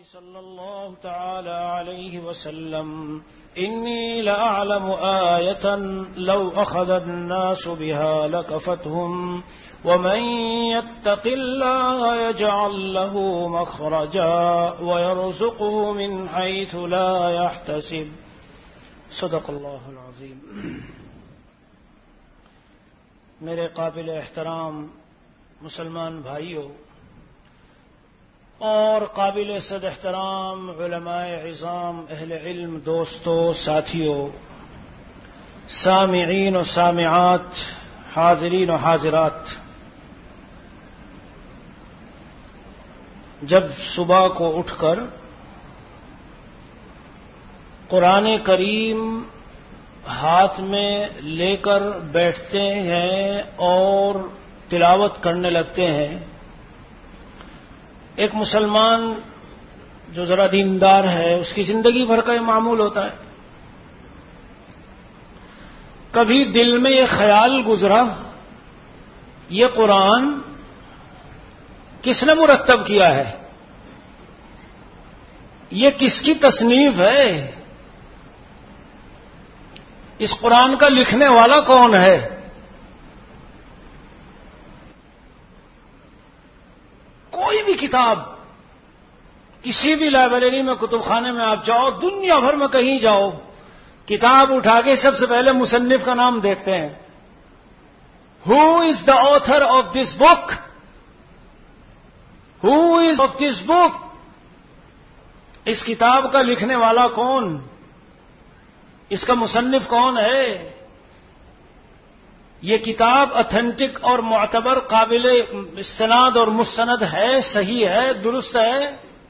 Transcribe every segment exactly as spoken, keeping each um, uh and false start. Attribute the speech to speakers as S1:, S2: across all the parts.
S1: صلى الله تعالى عليه وسلم إني لأعلم آية لو أخذ الناس بها لكفتهم ومن يتق الله يجعل له مخرجا ويرزقه من حيث لا يحتسب صدق الله العظيم. میرے قابل احترام مسلمان بھائیوں اور قابل صد احترام علماء عظام، اہل علم، دوستوں، ساتھیوں، سامعین و سامعات، حاضرین و حاضرات، جب صبح کو اٹھ کر قرآن کریم ہاتھ میں لے کر بیٹھتے ہیں اور تلاوت کرنے لگتے ہیں، ایک مسلمان جو ذرا دیندار ہے اس کی زندگی بھر کا یہ معمول ہوتا ہے. کبھی دل میں یہ خیال گزرا یہ قرآن کس نے مرتب کیا ہے، یہ کس کی تصنیف ہے، اس قرآن کا لکھنے والا کون ہے؟ کوئی بھی کتاب کسی بھی لائبریری میں، کتب خانے میں آپ جاؤ، دنیا بھر میں کہیں جاؤ، کتاب اٹھا کے سب سے پہلے مصنف کا نام دیکھتے ہیں. Who is the author of this book, who is of this book, اس کتاب کا لکھنے والا کون، اس کا مصنف کون ہے. یہ کتاب اتھینٹک اور معتبر، قابل استناد اور مستند ہے، صحیح ہے، درست ہے.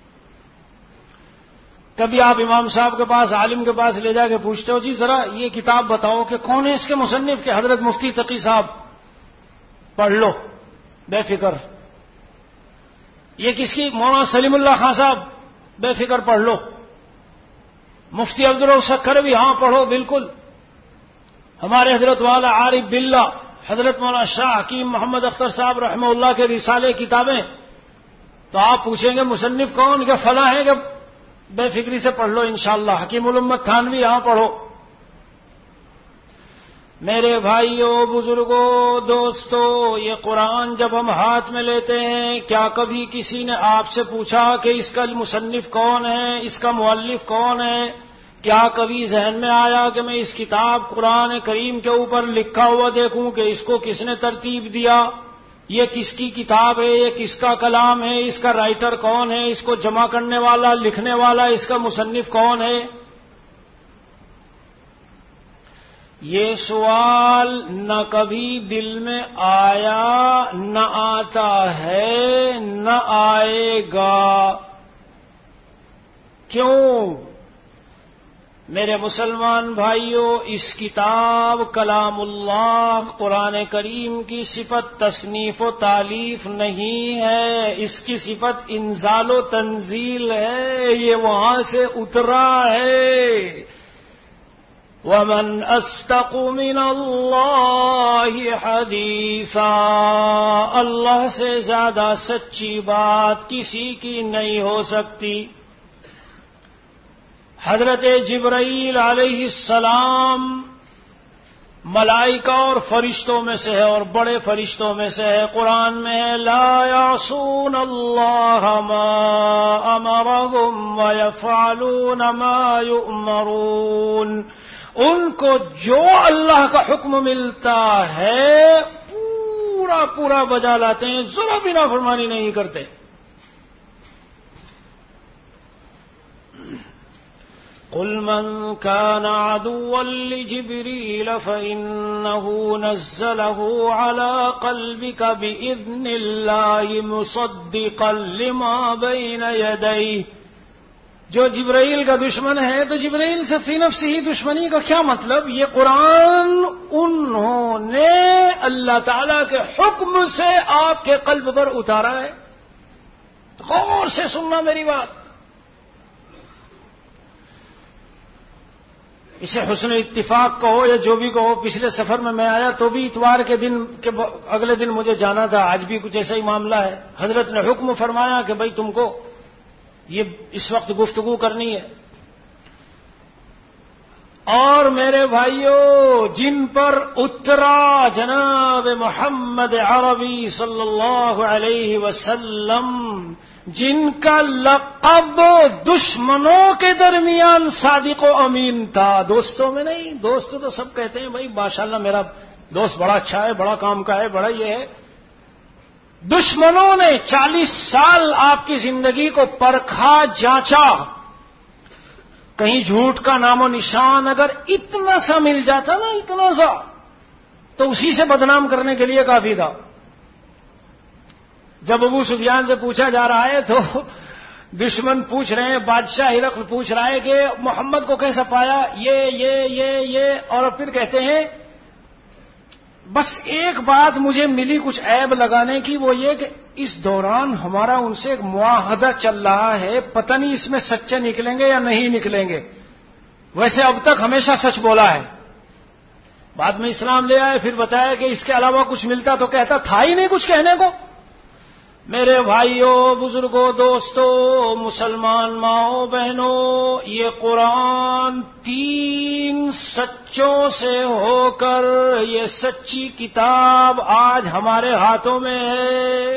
S1: کبھی آپ امام صاحب کے پاس، عالم کے پاس لے جا کے پوچھتے ہو، جی ذرا یہ کتاب بتاؤ کہ کون ہے اس کے مصنف، کے حضرت مفتی تقی صاحب، پڑھ لو بے فکر. یہ کس کی، مولانا سلیم اللہ خان صاحب، بے فکر پڑھ لو. مفتی عبدالرؤف سکھروی، ہاں پڑھو بالکل. ہمارے حضرت والا عارف باللہ حضرت مولانا شاہ حکیم محمد اختر صاحب رحمہ اللہ کے رسالے کتابیں، تو آپ پوچھیں گے مصنف کون، کہ فلاں ہے، کہ بے فکری سے پڑھ لو انشاءاللہ. حکیم الامت تھانوی، ہاں پڑھو. میرے بھائیوں، بزرگوں، دوستوں، یہ قرآن جب ہم ہاتھ میں لیتے ہیں، کیا کبھی کسی نے آپ سے پوچھا کہ اس کا مصنف کون ہے، اس کا مؤلف کون ہے؟ کیا کبھی ذہن میں آیا کہ میں اس کتاب قرآن کریم کے اوپر لکھا ہوا دیکھوں کہ اس کو کس نے ترتیب دیا، یہ کس کی کتاب ہے، یہ کس کا کلام ہے، اس کا رائٹر کون ہے، اس کو جمع کرنے والا، لکھنے والا، اس کا مصنف کون ہے؟ یہ سوال نہ کبھی دل میں آیا، نہ آتا ہے، نہ آئے گا. کیوں؟ میرے مسلمان بھائیوں، اس کتاب کلام اللہ قرآن کریم کی صفت تصنیف و تالیف نہیں ہے، اس کی صفت انزال و تنزیل ہے، یہ وہاں سے اترا ہے. وَمَنْ أَصْدَقُ مِنَ اللَّهِ حَدِيثًا، اللہ سے زیادہ سچی بات کسی کی نہیں ہو سکتی. حضرت جبرائیل علیہ السلام ملائکہ اور فرشتوں میں سے ہے، اور بڑے فرشتوں میں سے ہے. قرآن میں ہے لا یعصون اللہ ما امرهم ویفعلون ما یؤمرون. ان کو جو اللہ کا حکم ملتا ہے پورا پورا بجا لاتے ہیں، ذرا بھی نافرمانی نہیں کرتے. قل من كان عدوا لجبريل فإنه نزله على قلبك بإذن الله مصدقا لما بين يديه. جو جبرائیل کا دشمن ہے تو جبرائیل سے فی نفسی ہی دشمنی کا کیا مطلب؟ یہ قرآن انہوں نے اللہ تعالی کے حکم سے آپ کے قلب پر اتارا ہے. غور سے سننا میری بات. اسے حسن اتفاق کہو یا جو بھی کہو. پچھلے سفر میں میں آیا تو بھی اتوار کے دن کے اگلے دن مجھے جانا تھا، آج بھی کچھ ایسا ہی معاملہ ہے. حضرت نے حکم فرمایا کہ بھائی تم کو یہ اس وقت گفتگو کرنی ہے. اور میرے بھائیوں، جن پر اترا جناب محمد عربی صلی اللہ علیہ وسلم، جن کا لقب دشمنوں کے درمیان صادق و امین تھا، دوستوں میں نہیں. دوست تو سب کہتے ہیں بھائی ماشاءاللہ میرا دوست بڑا اچھا ہے، بڑا کام کا ہے، بڑا یہ ہے. دشمنوں نے چالیس سال آپ کی زندگی کو پرکھا، جانچا. کہیں جھوٹ کا نام و نشان اگر اتنا سا مل جاتا نا، اتنا سا، تو اسی سے بدنام کرنے کے لیے کافی تھا. جب ابو سفیان سے پوچھا جا رہا ہے تو دشمن پوچھ رہے ہیں، بادشاہ ہرقل پوچھ رہا ہے کہ محمد کو کیسا پایا، یہ یہ یہ یہ اور پھر کہتے ہیں بس ایک بات مجھے ملی کچھ عیب لگانے کی، وہ یہ کہ اس دوران ہمارا ان سے ایک معاہدہ چل رہا ہے، پتہ نہیں اس میں سچے نکلیں گے یا نہیں نکلیں گے. ویسے اب تک ہمیشہ سچ بولا ہے. بعد میں اسلام لے آئے، پھر بتایا کہ اس کے علاوہ کچھ ملتا تو کہتا، تھا ہی نہیں کچھ کہنے کو. میرے بھائیوں، بزرگوں، دوستوں، مسلمان ماؤں بہنوں، یہ قرآن تین سچوں سے ہو کر یہ سچی کتاب آج ہمارے ہاتھوں میں ہے.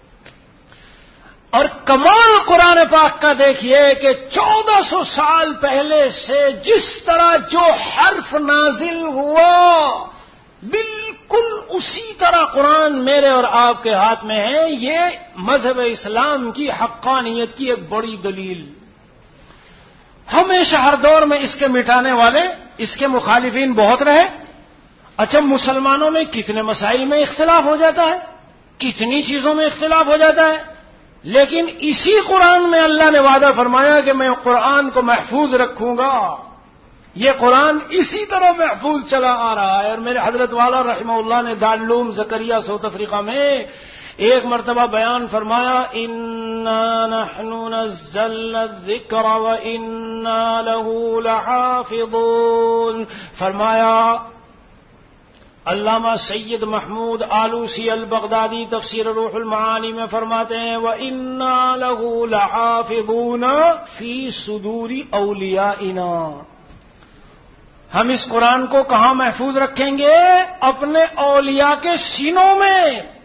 S1: اور کمال قرآن پاک کا دیکھیے کہ چودہ سو سال پہلے سے جس طرح جو حرف نازل ہوا، بالکل اسی طرح قرآن میرے اور آپ کے ہاتھ میں ہے. یہ مذہب اسلام کی حقانیت کی ایک بڑی دلیل. ہمیشہ ہر دور میں اس کے مٹانے والے، اس کے مخالفین بہت رہے. اچھا، مسلمانوں میں کتنے مسائل میں اختلاف ہو جاتا ہے، کتنی چیزوں میں اختلاف ہو جاتا ہے، لیکن اسی قرآن میں اللہ نے وعدہ فرمایا کہ میں قرآن کو محفوظ رکھوں گا. یہ قرآن اسی طرح محفوظ چلا آ رہا ہے. اور میرے حضرت والا رحمہ اللہ نے دارالعلوم زکریا ساؤتھ افریقہ میں ایک مرتبہ بیان فرمایا، اِنَّا نَحْنُ نَزَّلْنَا الذِّكْرَ وَإِنَّا لَهُ لَحَافِظُونَ. فرمایا علامہ سید محمود آلوسی البغدادی تفسیر روح المعانی میں فرماتے ہیں، وَإِنَّا لَهُ لَحَافِظُونَ فِي صُدُورِ أَوْلِيَائِنَا. ہم اس قرآن کو کہاں محفوظ رکھیں گے؟ اپنے اولیاء کے سینوں میں.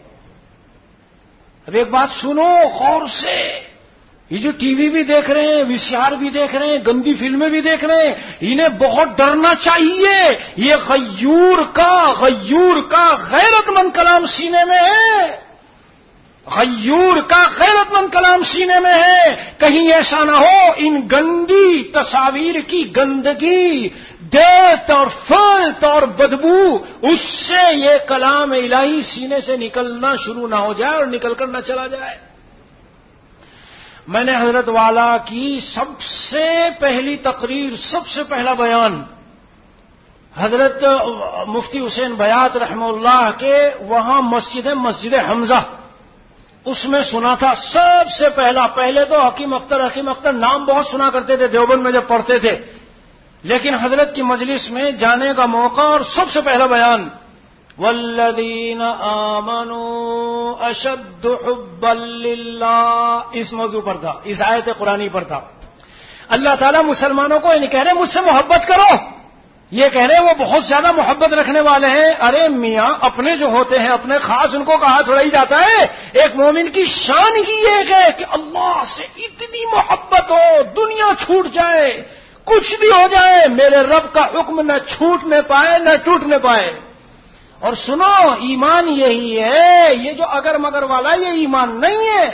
S1: اب ایک بات سنو غور سے، یہ جو ٹی وی بھی دیکھ رہے ہیں، وی سی آر بھی دیکھ رہے ہیں، گندی فلمیں بھی دیکھ رہے ہیں، انہیں بہت ڈرنا چاہیے. یہ غیور کا غیور کا غیرت مند کلام سینے میں ہے، غیور کا غیرت مند کلام سینے میں ہے. کہیں ایسا نہ ہو ان گندی تصاویر کی گندگی، دیت اور فلت اور بدبو، اس سے یہ کلام الہی سینے سے نکلنا شروع نہ ہو جائے اور نکل کر نہ چلا جائے. میں نے حضرت والا کی سب سے پہلی تقریر، سب سے پہلا بیان حضرت مفتی حسین بیات رحمہ اللہ کے وہاں مسجد مسجد حمزہ، اس میں سنا تھا سب سے پہلا. پہلے تو حکیم اختر حکیم اختر نام بہت سنا کرتے تھے دیوبند میں جب پڑھتے تھے، لیکن حضرت کی مجلس میں جانے کا موقع اور سب سے پہلا بیان، والذین آمنوا اشد حبا للہ، اس موضوع پر تھا، اس آیت قرآنی پر تھا. اللہ تعالیٰ مسلمانوں کو یہ نہیں کہہ رہے مجھ سے محبت کرو، یہ کہہ رہے وہ بہت زیادہ محبت رکھنے والے ہیں. ارے میاں، اپنے جو ہوتے ہیں اپنے خاص، ان کو کہا تھوڑا ہی جاتا ہے. ایک مومن کی شان ہی ایک ہے کہ اللہ سے اتنی محبت ہو، دنیا چھوٹ جائے، کچھ بھی ہو جائے، میرے رب کا حکم نہ چھوٹنے پائے نہ ٹوٹنے پائے. اور سنو، ایمان یہی ہے، یہ جو اگر مگر والا یہ ایمان نہیں ہے.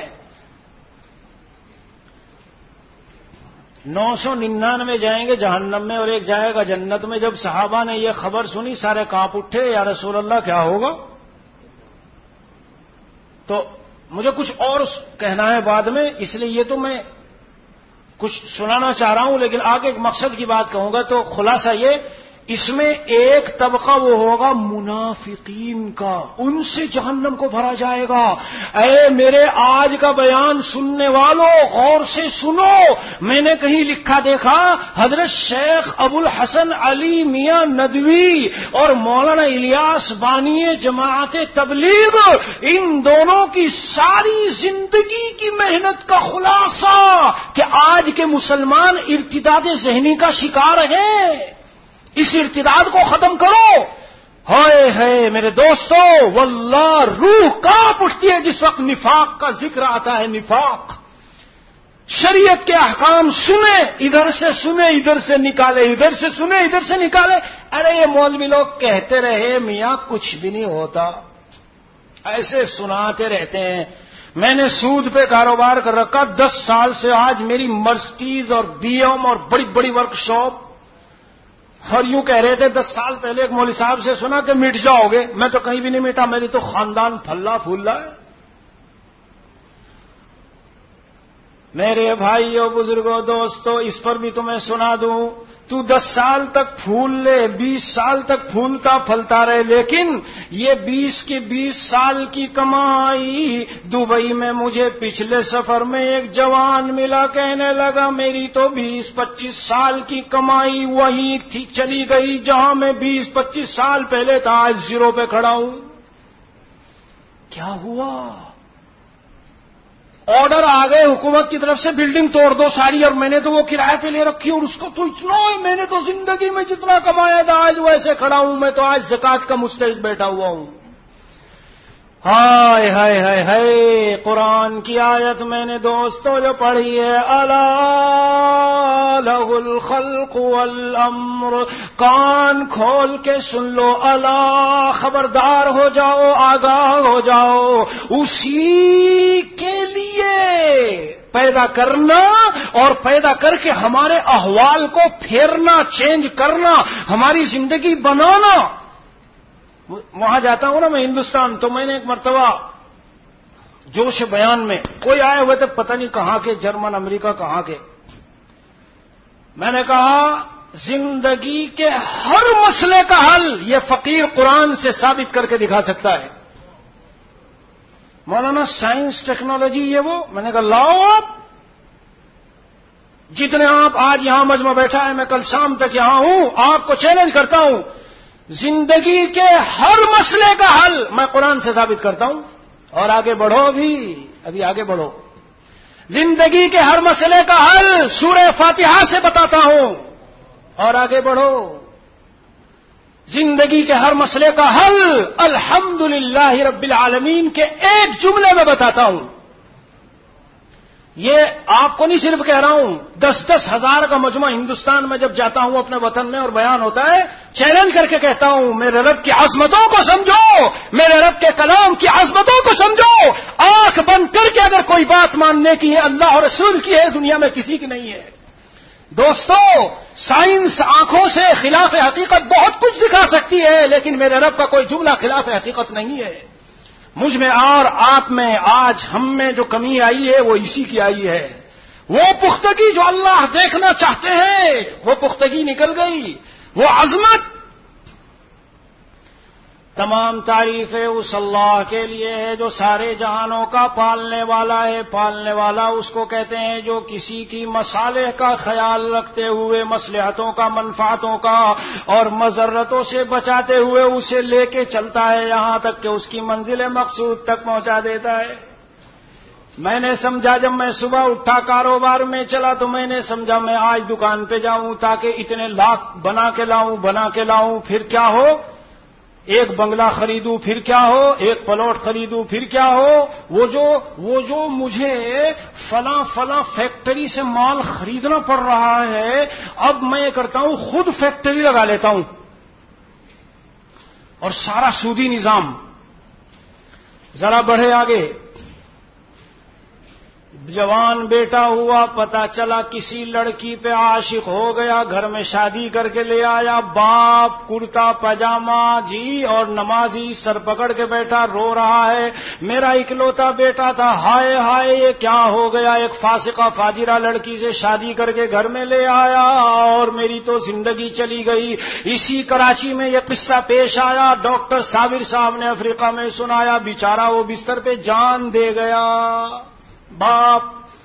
S1: نو سو ننانوے جائیں گے جہنم میں اور ایک جائے گا جنت میں. جب صحابہ نے یہ خبر سنی سارے کانپ اٹھے، یا رسول اللہ کیا ہوگا؟ تو مجھے کچھ اور کہنا ہے بعد میں، اس لیے یہ تو میں کچھ سنانا چاہ رہا ہوں، لیکن آگے ایک مقصد کی بات کہوں گا. تو خلاصہ یہ، اس میں ایک طبقہ وہ ہوگا منافقین کا، ان سے جہنم کو بھرا جائے گا۔ اے میرے آج کا بیان سننے والوں، غور سے سنو۔ میں نے کہیں لکھا دیکھا حضرت شیخ ابو الحسن علی میاں ندوی اور مولانا الیاس بانی جماعت تبلیغ، ان دونوں کی ساری زندگی کی محنت کا خلاصہ کہ آج کے مسلمان ارتداد ذہنی کا شکار ہیں، اس ارتداد کو ختم کرو۔ ہائے ہائے میرے دوستو، واللہ روح کانپ اٹھتی ہے جس وقت نفاق کا ذکر آتا ہے۔ نفاق، شریعت کے احکام سنیں، ادھر سے سنیں ادھر سے نکالے، ادھر سے سنیں ادھر سے نکالے۔ ارے یہ مولوی لوگ کہتے رہے میاں کچھ بھی نہیں ہوتا، ایسے سناتے رہتے ہیں۔ میں نے سود پہ کاروبار کر رکھا دس سال سے، آج میری مرسڈیز اور بی ایم اور بڑی بڑی ورک شاپ، اور یوں کہہ رہے تھے دس سال پہلے ایک مولوی صاحب سے سنا کہ مٹ جاؤ گے۔ میں تو کہیں بھی نہیں مٹا، میری تو خاندان پھلا پھولا ہے۔ میرے بھائیوں بزرگوں دوستو، اس پر بھی تمہیں سنا دوں، تو دس سال تک پھول لے، بیس سال تک پھولتا پھلتا رہے، لیکن یہ بیس کی بیس سال کی کمائی، دبئی میں مجھے پچھلے سفر میں ایک جوان ملا، کہنے لگا میری تو بیس پچیس سال کی کمائی وہی تھی چلی گئی جہاں میں بیس پچیس سال پہلے تھا، آج زیرو پہ کھڑا ہوں۔ کیا ہوا؟ آرڈر آ گئے حکومت کی طرف سے، بلڈنگ توڑ دو ساری، اور میں نے تو وہ کرایہ پہ لے رکھی، اور اس کو تو اتنا ہے، میں نے تو زندگی میں جتنا کمایا تھا آج ویسے کھڑا ہوں، میں تو آج زکات کا مستحق بیٹھا ہوا ہوں۔ ہائے ہائے ہائے ہائے، قرآن کی آیت میں نے دوستو جو پڑھی ہے، الا لہ الخلق والامر، کان کھول کے سن لو، الا خبردار ہو جاؤ، آگاہ ہو جاؤ، اسی کے لیے پیدا کرنا اور پیدا کر کے ہمارے احوال کو پھیرنا، چینج کرنا، ہماری زندگی بنانا۔ وہاں جاتا ہوں نا میں ہندوستان، تو میں نے ایک مرتبہ جوش بیان میں، کوئی آئے ہوئے تھے پتہ نہیں کہاں کے، جرمن امریکہ کہاں کے، میں نے کہا زندگی کے ہر مسئلے کا حل یہ فقیر قرآن سے ثابت کر کے دکھا سکتا ہے۔ مولانا سائنس ٹیکنالوجی یہ وہ، میں نے کہا لاؤ آپ، جتنے آپ آج یہاں مجمع بیٹھا ہے، میں کل شام تک یہاں ہوں، آپ کو چیلنج کرتا ہوں، زندگی کے ہر مسئلے کا حل میں قرآن سے ثابت کرتا ہوں، اور آگے بڑھو بھی، ابھی آگے بڑھو، زندگی کے ہر مسئلے کا حل سورہ فاتحہ سے بتاتا ہوں، اور آگے بڑھو، زندگی کے ہر مسئلے کا حل الحمدللہ رب العالمین کے ایک جملے میں بتاتا ہوں۔ یہ آپ کو نہیں صرف کہہ رہا ہوں، دس دس ہزار کا مجمع ہندوستان میں جب جاتا ہوں اپنے وطن میں اور بیان ہوتا ہے، چیلنج کر کے کہتا ہوں میرے رب کی عظمتوں کو سمجھو، میرے رب کے کلام کی عظمتوں کو سمجھو، آنکھ بند کر کے اگر کوئی بات ماننے کی ہے اللہ اور رسول کی ہے، دنیا میں کسی کی نہیں ہے۔ دوستو، سائنس آنکھوں سے خلاف حقیقت بہت کچھ دکھا سکتی ہے، لیکن میرے رب کا کوئی جملہ خلاف حقیقت نہیں ہے۔ مجھ میں اور آپ میں آج ہم میں جو کمی آئی ہے وہ اسی کی آئی ہے، وہ پختگی جو اللہ دیکھنا چاہتے ہیں وہ پختگی نکل گئی، وہ عظمت۔ تمام تعریفیں اس اللہ کے لیے ہے جو سارے جہانوں کا پالنے والا ہے۔ پالنے والا اس کو کہتے ہیں جو کسی کی مصالح کا خیال رکھتے ہوئے، مصلحتوں کا، منفعتوں کا اور مضرتوں سے بچاتے ہوئے اسے لے کے چلتا ہے یہاں تک کہ اس کی منزل مقصود تک پہنچا دیتا ہے۔ میں نے سمجھا جب میں صبح اٹھا کاروبار میں چلا تو میں نے سمجھا میں آج دکان پہ جاؤں تاکہ اتنے لاکھ بنا کے لاؤں بنا کے لاؤں پھر کیا ہو، ایک بنگلہ خریدوں پھر کیا ہو، ایک پلاٹ خریدوں پھر کیا ہو، وہ جو وہ جو مجھے فلاں فلاں فیکٹری سے مال خریدنا پڑ رہا ہے، اب میں یہ کرتا ہوں خود فیکٹری لگا لیتا ہوں، اور سارا سودی نظام۔ ذرا بڑھے آگے، جوان بیٹا ہوا، پتا چلا کسی لڑکی پہ عاشق ہو گیا، گھر میں شادی کر کے لے آیا، باپ کرتا پاجامہ جی اور نمازی سر پکڑ کے بیٹھا رو رہا ہے، میرا اکلوتا بیٹا تھا، ہائے ہائے یہ کیا ہو گیا، ایک فاسقہ فاجرہ لڑکی سے شادی کر کے گھر میں لے آیا اور میری تو زندگی چلی گئی۔ اسی کراچی میں یہ قصہ پیش آیا، ڈاکٹر صابر صاحب نے افریقہ میں سنایا، بیچارہ وہ بستر پہ جان دے گیا۔ باپ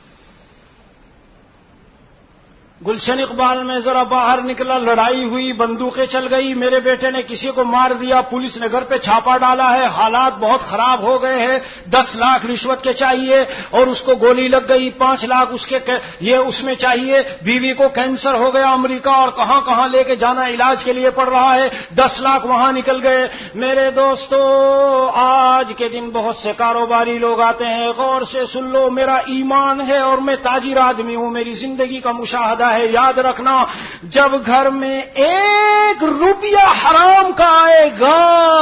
S1: گلشن اقبال میں ذرا باہر نکلا، لڑائی ہوئی، بندوقیں چل گئی، میرے بیٹے نے کسی کو مار دیا، پولیس نے گھر پہ چھاپا ڈالا ہے، حالات بہت خراب ہو گئے ہیں، دس لاکھ رشوت کے چاہیے اور اس کو گولی لگ گئی، پانچ لاکھ اس کے یہ اس میں چاہیے، بیوی کو کینسر ہو گیا امریکہ اور کہاں کہاں لے کے جانا علاج کے لیے پڑ رہا ہے، دس لاکھ وہاں نکل گئے۔ میرے دوستو آج کے دن بہت سے کاروباری لوگ آتے ہیں، غور سے سن لو، میرا ایمان ہے اور میں تاجر آدمی ہوں، میری زندگی کا مشاہدہ ہے، یاد رکھنا جب گھر میں ایک روپیہ حرام کا آئے گا،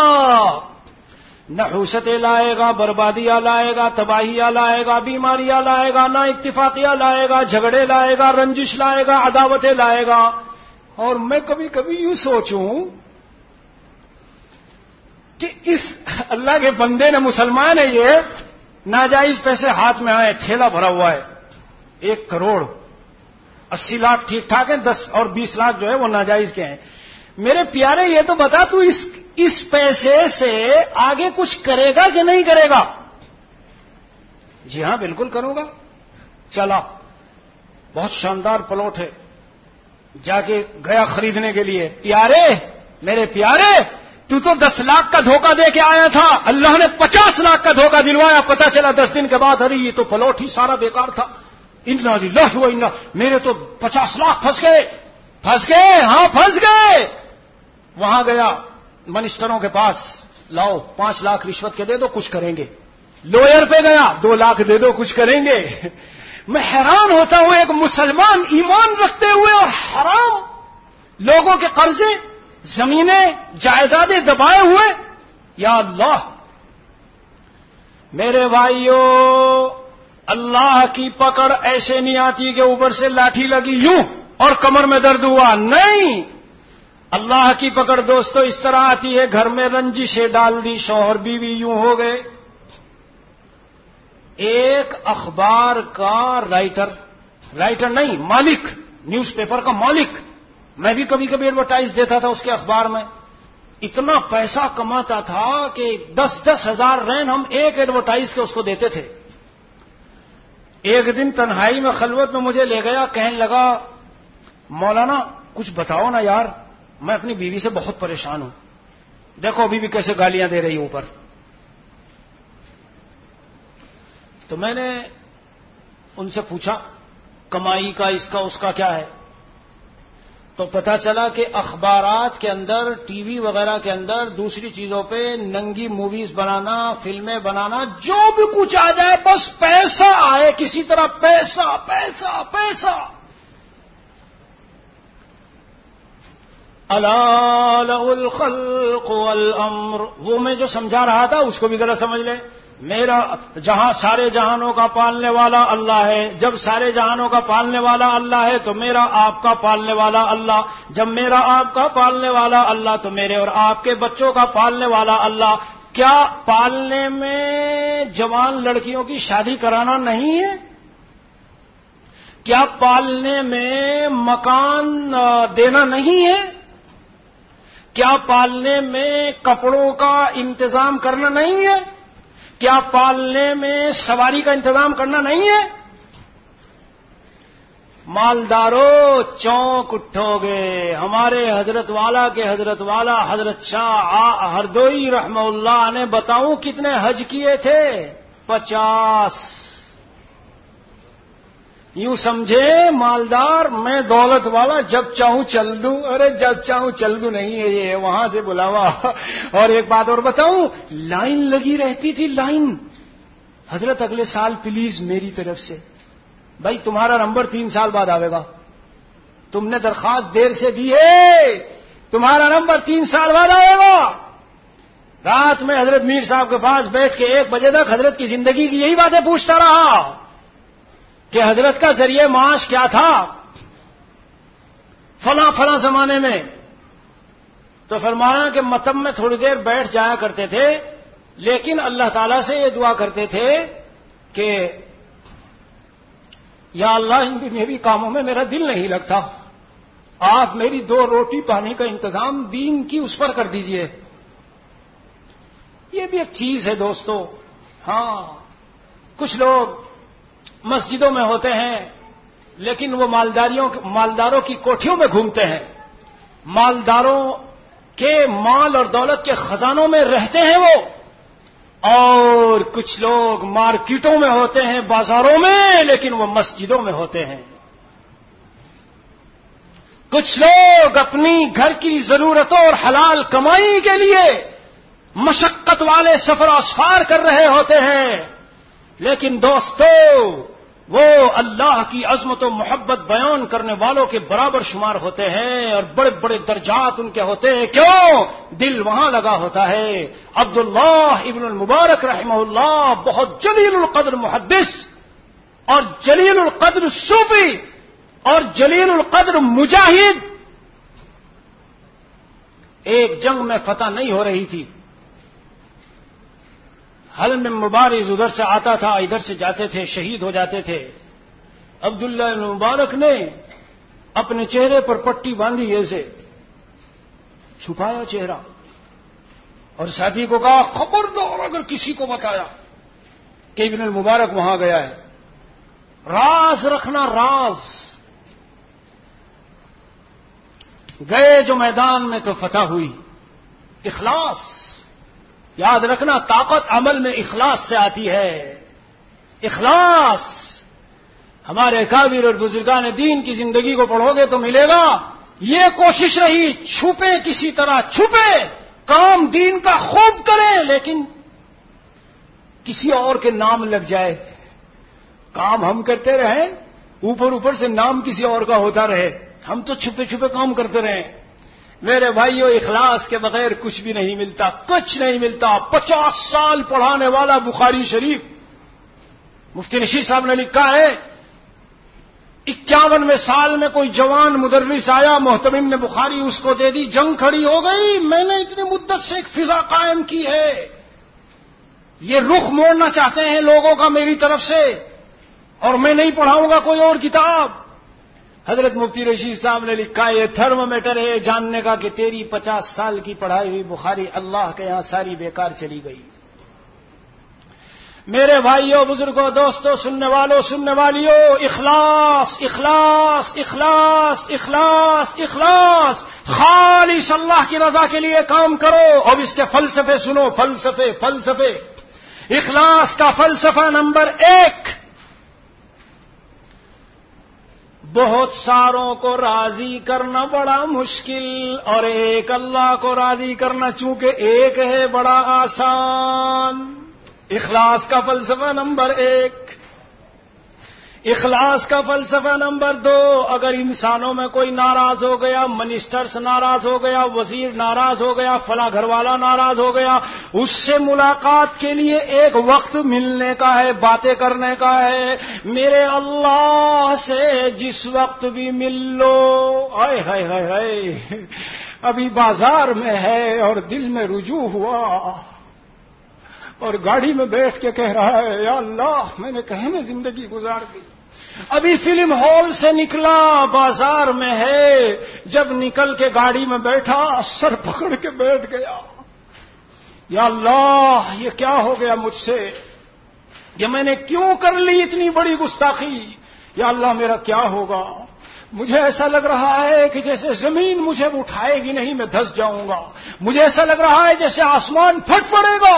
S1: نحوستیں لائے گا، بربادیاں لائے گا، تباہیاں لائے گا، بیماریاں لائے گا، نا اتفاقیاں لائے گا، جھگڑے لائے گا، رنجش لائے گا، عداوتیں لائے گا۔ اور میں کبھی کبھی یوں سوچوں کہ اس اللہ کے بندے نے، مسلمان ہے، یہ ناجائز پیسے ہاتھ میں آئے، تھیلا بھرا ہوا ہے، ایک کروڑ اسی لاکھ ٹھیک ٹھاک ہیں، دس اور بیس لاکھ جو ہے وہ ناجائز کے ہیں۔ میرے پیارے یہ تو بتا تو اس اس پیسے سے آگے کچھ کرے گا کہ نہیں کرے گا؟ جی ہاں بالکل کروں گا۔ چلا بہت شاندار پلاٹ ہے، جا کے گیا خریدنے کے لیے، پیارے میرے پیارے تو تو دس لاکھ کا دھوکہ دے کے آیا تھا، اللہ نے پچاس لاکھ کا دھوکہ دلوایا، پتا چلا دس دن کے بعد ارے یہ تو پلاٹ ہی سارا بیکار تھا، انا للہ و انا، میرے تو پچاس لاکھ پھنس گئے پھنس گئے ہاں پھنس گئے۔ وہاں گیا منسٹروں کے پاس، لاؤ پانچ لاکھ رشوت کے دے دو کچھ کریں گے، لوئر پہ گیا، دو لاکھ دے دو کچھ کریں گے۔ میں حیران ہوتا ہوں، ایک مسلمان ایمان رکھتے ہوئے اور حرام لوگوں کے قرضے، زمینیں، جائیدادیں دبائے ہوئے، یا اللہ میرے بھائیوں، اللہ کی پکڑ ایسے نہیں آتی کہ اوپر سے لاٹھی لگی یوں اور کمر میں درد ہوا، نہیں، اللہ کی پکڑ دوستو اس طرح آتی ہے، گھر میں رنجشیں ڈال دی، شوہر بیوی یوں ہو گئے۔ ایک اخبار کا رائٹر رائٹر نہیں مالک، نیوز پیپر کا مالک، میں بھی کبھی کبھی ایڈورٹائز دیتا تھا اس کے اخبار میں، اتنا پیسہ کماتا تھا کہ دس دس ہزار رین ہم ایک ایڈورٹائز کے اس کو دیتے تھے۔ ایک دن تنہائی میں خلوت میں مجھے لے گیا، کہنے لگا مولانا کچھ بتاؤ نا یار، میں اپنی بیوی سے بہت پریشان ہوں، دیکھو ابھی بھی کیسے گالیاں دے رہی اوپر۔ تو میں نے ان سے پوچھا کمائی کا اس کا اس کا کیا ہے، تو پتا چلا کہ اخبارات کے اندر، ٹی وی وغیرہ کے اندر، دوسری چیزوں پہ ننگی موویز بنانا، فلمیں بنانا، جو بھی کچھ آ جائے بس پیسہ آئے کسی طرح، پیسہ پیسہ پیسہ۔ الا لہ الخلق والامر، وہ میں جو سمجھا رہا تھا اس کو بھی ذرا سمجھ لے، میرا جہاں سارے جہانوں کا پالنے والا اللہ ہے، جب سارے جہانوں کا پالنے والا اللہ ہے تو میرا آپ کا پالنے والا اللہ، جب میرا آپ کا پالنے والا اللہ تو میرے اور آپ کے بچوں کا پالنے والا اللہ۔ کیا پالنے میں جوان لڑکیوں کی شادی کرانا نہیں ہے؟ کیا پالنے میں مکان دینا نہیں ہے؟ کیا پالنے میں کپڑوں کا انتظام کرنا نہیں ہے؟ کیا پالنے میں سواری کا انتظام کرنا نہیں ہے؟ مالدارو چونک اٹھو گے، ہمارے حضرت والا کے حضرت والا حضرت شاہ ہردوئی رحمہ اللہ نے بتاؤں کتنے حج کیے تھے؟ پچاس۔ یوں سمجھے مالدار میں دولت والا جب چاہوں چل دوں، ارے جب چاہوں چل دوں نہیں ہے، یہ وہاں سے بلاوا۔ اور ایک بات اور بتاؤں، لائن لگی رہتی تھی، لائن، حضرت اگلے سال پلیز میری طرف سے، بھائی تمہارا نمبر تین سال بعد آئے گا، تم نے درخواست دیر سے دی ہے، تمہارا نمبر تین سال بعد آئے گا۔ رات میں حضرت میر صاحب کے پاس بیٹھ کے ایک بجے تک حضرت کی زندگی کی یہی باتیں پوچھتا رہا، کہ حضرت کا ذریعہ معاش کیا تھا فلاں فلاں زمانے میں، تو فرمایا کہ متم میں تھوڑی دیر بیٹھ جایا کرتے تھے، لیکن اللہ تعالیٰ سے یہ دعا کرتے تھے کہ یا اللہ ان دنیاوی کاموں میں میرا دل نہیں لگتا، آپ میری دو روٹی پانی کا انتظام دین کی اس پر کر دیجئے۔ یہ بھی ایک چیز ہے دوستو۔ ہاں، کچھ لوگ مسجدوں میں ہوتے ہیں لیکن وہ مالداریوں مالداروں کی کوٹھیوں میں گھومتے ہیں، مالداروں کے مال اور دولت کے خزانوں میں رہتے ہیں وہ، اور کچھ لوگ مارکیٹوں میں ہوتے ہیں، بازاروں میں، لیکن وہ مسجدوں میں ہوتے ہیں۔ کچھ لوگ اپنی گھر کی ضرورتوں اور حلال کمائی کے لیے مشقت والے سفر و اسفار کر رہے ہوتے ہیں، لیکن دوستو وہ اللہ کی عظمت و محبت بیان کرنے والوں کے برابر شمار ہوتے ہیں، اور بڑے بڑے درجات ان کے ہوتے ہیں۔ کیوں؟ دل وہاں لگا ہوتا ہے۔ عبداللہ ابن المبارک رحمہ اللہ بہت جلیل القدر محدث اور جلیل القدر صوفی اور جلیل القدر مجاہد، ایک جنگ میں فتح نہیں ہو رہی تھی، حل میں مبارز ادھر سے آتا تھا، ادھر سے جاتے تھے، شہید ہو جاتے تھے۔ عبداللہ بن مبارک نے اپنے چہرے پر پٹی باندھی، ایسے چھپایا چہرہ، اور ساتھی کو کہا خبردار اگر کسی کو بتایا کہ ابن المبارک وہاں گیا ہے، راز رکھنا، راز۔ گئے جو میدان میں تو فتح ہوئی۔ اخلاص یاد رکھنا، طاقت عمل میں اخلاص سے آتی ہے۔ اخلاص ہمارے کابر اور بزرگان دین کی زندگی کو پڑھو گے تو ملے گا۔ یہ کوشش رہی چھپے، کسی طرح چھپے، کام دین کا خوب کریں، لیکن کسی اور کے نام لگ جائے، کام ہم کرتے رہیں، اوپر اوپر سے نام کسی اور کا ہوتا رہے، ہم تو چھپے چھپے کام کرتے رہیں۔ میرے بھائیو، اخلاص کے بغیر کچھ بھی نہیں ملتا، کچھ نہیں ملتا۔ پچاس سال پڑھانے والا بخاری شریف، مفتی رشید صاحب نے لکھا ہے، اکیاونویں سال میں کوئی جوان مدرس آیا، محتمم نے بخاری اس کو دے دی، جنگ کھڑی ہو گئی، میں نے اتنی مدت سے ایک فضا قائم کی ہے، یہ رخ موڑنا چاہتے ہیں لوگوں کا میری طرف سے، اور میں نہیں پڑھاؤں گا کوئی اور کتاب۔ حضرت مفتی رشید صاحب نے لکھا، یہ تھرمومیٹر ہے جاننے کا کہ تیری پچاس سال کی پڑھائی ہوئی بخاری اللہ کے یہاں ساری بیکار چلی گئی۔ میرے بھائیوں، بزرگوں، دوستوں، سننے والوں، سننے والیوں، اخلاص اخلاص اخلاص اخلاص اخلاص خالص اللہ کی رضا کے لیے کام کرو۔ اب اس کے فلسفے سنو، فلسفے فلسفے اخلاص کا فلسفہ نمبر ایک، بہت ساروں کو راضی کرنا بڑا مشکل، اور ایک اللہ کو راضی کرنا چونکہ ایک ہے بڑا آسان۔ اخلاص کا فلسفہ نمبر ایک۔ اخلاص کا فلسفہ نمبر دو، اگر انسانوں میں کوئی ناراض ہو گیا، منسٹرز ناراض ہو گیا، وزیر ناراض ہو گیا، فلاں گھر والا ناراض ہو گیا، اس سے ملاقات کے لیے ایک وقت ملنے کا ہے، باتیں کرنے کا ہے۔ میرے اللہ سے جس وقت بھی مل لو، آئے ہائے ہائے ہائے، ابھی بازار میں ہے اور دل میں رجوع ہوا اور گاڑی میں بیٹھ کے کہہ رہا ہے یا اللہ میں نے کہیں میں زندگی گزار دی، ابھی فلم ہال سے نکلا، بازار میں ہے، جب نکل کے گاڑی میں بیٹھا سر پکڑ کے بیٹھ گیا، یا اللہ یہ کیا ہو گیا مجھ سے، یہ میں نے کیوں کر لی اتنی بڑی گستاخی، یا اللہ میرا کیا ہوگا، مجھے ایسا لگ رہا ہے کہ جیسے زمین مجھے اٹھائے گی نہیں، میں دھس جاؤں گا، مجھے ایسا لگ رہا ہے جیسے آسمان پھٹ پڑے گا۔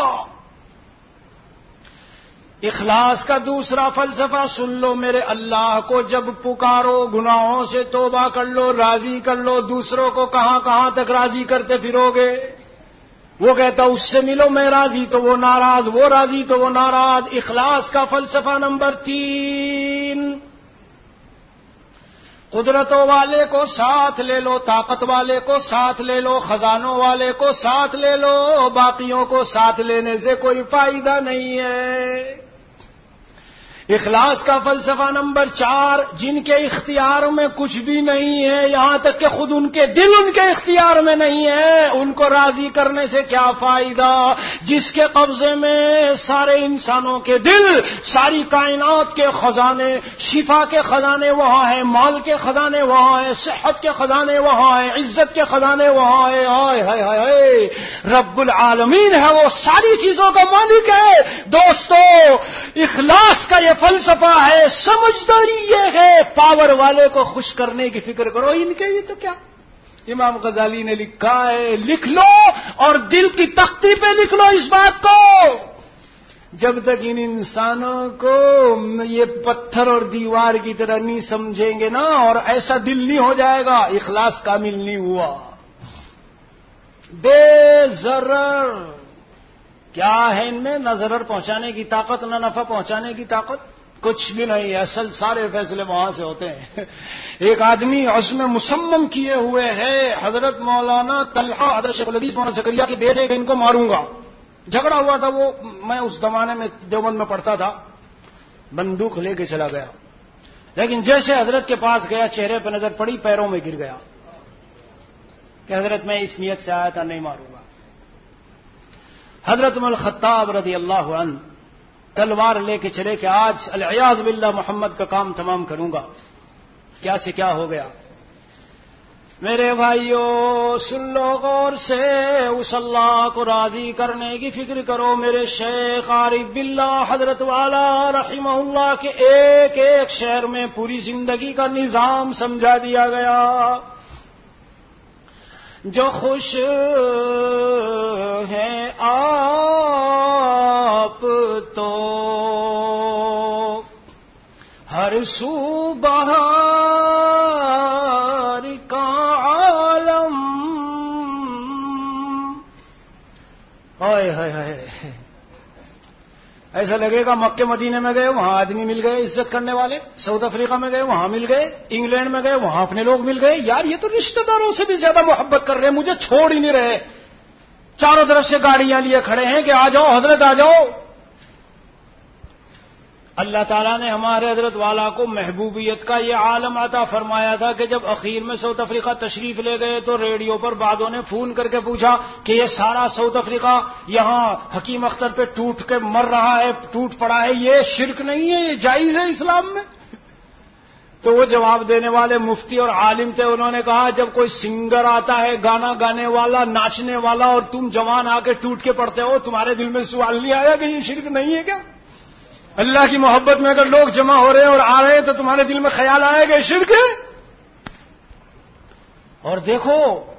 S1: اخلاص کا دوسرا فلسفہ سن لو، میرے اللہ کو جب پکارو گناہوں سے توبہ کر لو، راضی کر لو، دوسروں کو کہاں کہاں تک راضی کرتے پھرو گے، وہ کہتا اس سے ملو میں راضی تو وہ ناراض، وہ راضی تو وہ ناراض۔ اخلاص کا فلسفہ نمبر تین، قدرتوں والے کو ساتھ لے لو، طاقت والے کو ساتھ لے لو، خزانوں والے کو ساتھ لے لو، باقیوں کو ساتھ لینے سے کوئی فائدہ نہیں ہے۔ اخلاص کا فلسفہ نمبر چار، جن کے اختیار میں کچھ بھی نہیں ہے، یہاں تک کہ خود ان کے دل ان کے اختیار میں نہیں ہے، ان کو راضی کرنے سے کیا فائدہ؟ جس کے قبضے میں سارے انسانوں کے دل، ساری کائنات کے خزانے، شفا کے خزانے وہاں ہیں، مال کے خزانے وہاں ہیں، صحت کے خزانے وہاں ہیں، عزت کے خزانے وہاں ہیں، ہائے ہائے ہائے، رب العالمین ہے، وہ ساری چیزوں کا مالک ہے۔ دوستو، اخلاص کا یہ فلسفہ ہے، سمجھداری یہ ہے، پاور والے کو خوش کرنے کی فکر کرو، ان کے یہ تو کیا؟ امام غزالی نے لکھا ہے، لکھ لو اور دل کی تختی پہ لکھ لو اس بات کو، جب تک ان انسانوں کو یہ پتھر اور دیوار کی طرح نہیں سمجھیں گے نا، اور ایسا دل نہیں ہو جائے گا، اخلاص کامل نہیں ہوا۔ بے ضرر کیا ہے ان میں؟ نہ ضرر پہنچانے کی طاقت، نہ نفع پہنچانے کی طاقت، کچھ بھی نہیں ہے، اصل سارے فیصلے وہاں سے ہوتے ہیں۔ ایک آدمی عزم مصمم کیے ہوئے ہے، حضرت مولانا طلحہ حضرت شیخ الحدیث مولانا زکریا کے بیٹے کہ ان کو ماروں گا، جھگڑا ہوا تھا، وہ میں اس زمانے میں دیوبند میں پڑھتا تھا، بندوق لے کے چلا گیا، لیکن جیسے حضرت کے پاس گیا چہرے پہ نظر پڑی، پیروں میں گر گیا کہ حضرت میں اس نیت سے آیا تھا، نہیں ماروں گا۔ حضرت عمر الخطاب رضی اللہ عنہ تلوار لے کے چلے کہ آج العیاذ باللہ محمد کا کام تمام کروں گا، کیا سے کیا ہو گیا؟ میرے بھائیوں سن لو غور سے، اس اللہ کو راضی کرنے کی فکر کرو۔ میرے شیخ عارف باللہ حضرت والا رحمہ اللہ کے ایک ایک شعر میں پوری زندگی کا نظام سمجھا دیا گیا۔ جو خوش ہیں آپ تو ہر سو بہار کا عالم، ہائے ہائے ہائے، ایسا لگے گا مکے مدینے میں گئے وہاں آدمی مل گئے عزت کرنے والے، ساؤتھ افریقہ میں گئے وہاں مل گئے، انگلینڈ میں گئے وہاں اپنے لوگ مل گئے، یار یہ تو رشتہ داروں سے بھی زیادہ محبت کر رہے ہیں، مجھے چھوڑ ہی نہیں رہے، چاروں طرف سے گاڑیاں لیے کھڑے ہیں کہ آ جاؤ حضرت آ جاؤ۔ اللہ تعالیٰ نے ہمارے حضرت والا کو محبوبیت کا یہ عالم عطا فرمایا تھا کہ جب اخیر میں ساؤتھ افریقہ تشریف لے گئے تو ریڈیو پر بعدوں نے فون کر کے پوچھا کہ یہ سارا ساؤتھ افریقہ یہاں حکیم اختر پہ ٹوٹ کے مر رہا ہے، ٹوٹ پڑا ہے، یہ شرک نہیں ہے، یہ جائز ہے اسلام میں؟ تو وہ جواب دینے والے مفتی اور عالم تھے، انہوں نے کہا جب کوئی سنگر آتا ہے، گانا گانے والا، ناچنے والا، اور تم جوان آ کے ٹوٹ کے پڑتے ہو، تمہارے دل میں سوال نہیں آیا کہ یہ شرک نہیں ہے کیا؟ اللہ کی محبت میں اگر لوگ جمع ہو رہے ہیں اور آ رہے ہیں تو تمہارے دل میں خیال آئے گا شرک ہے؟ اور دیکھو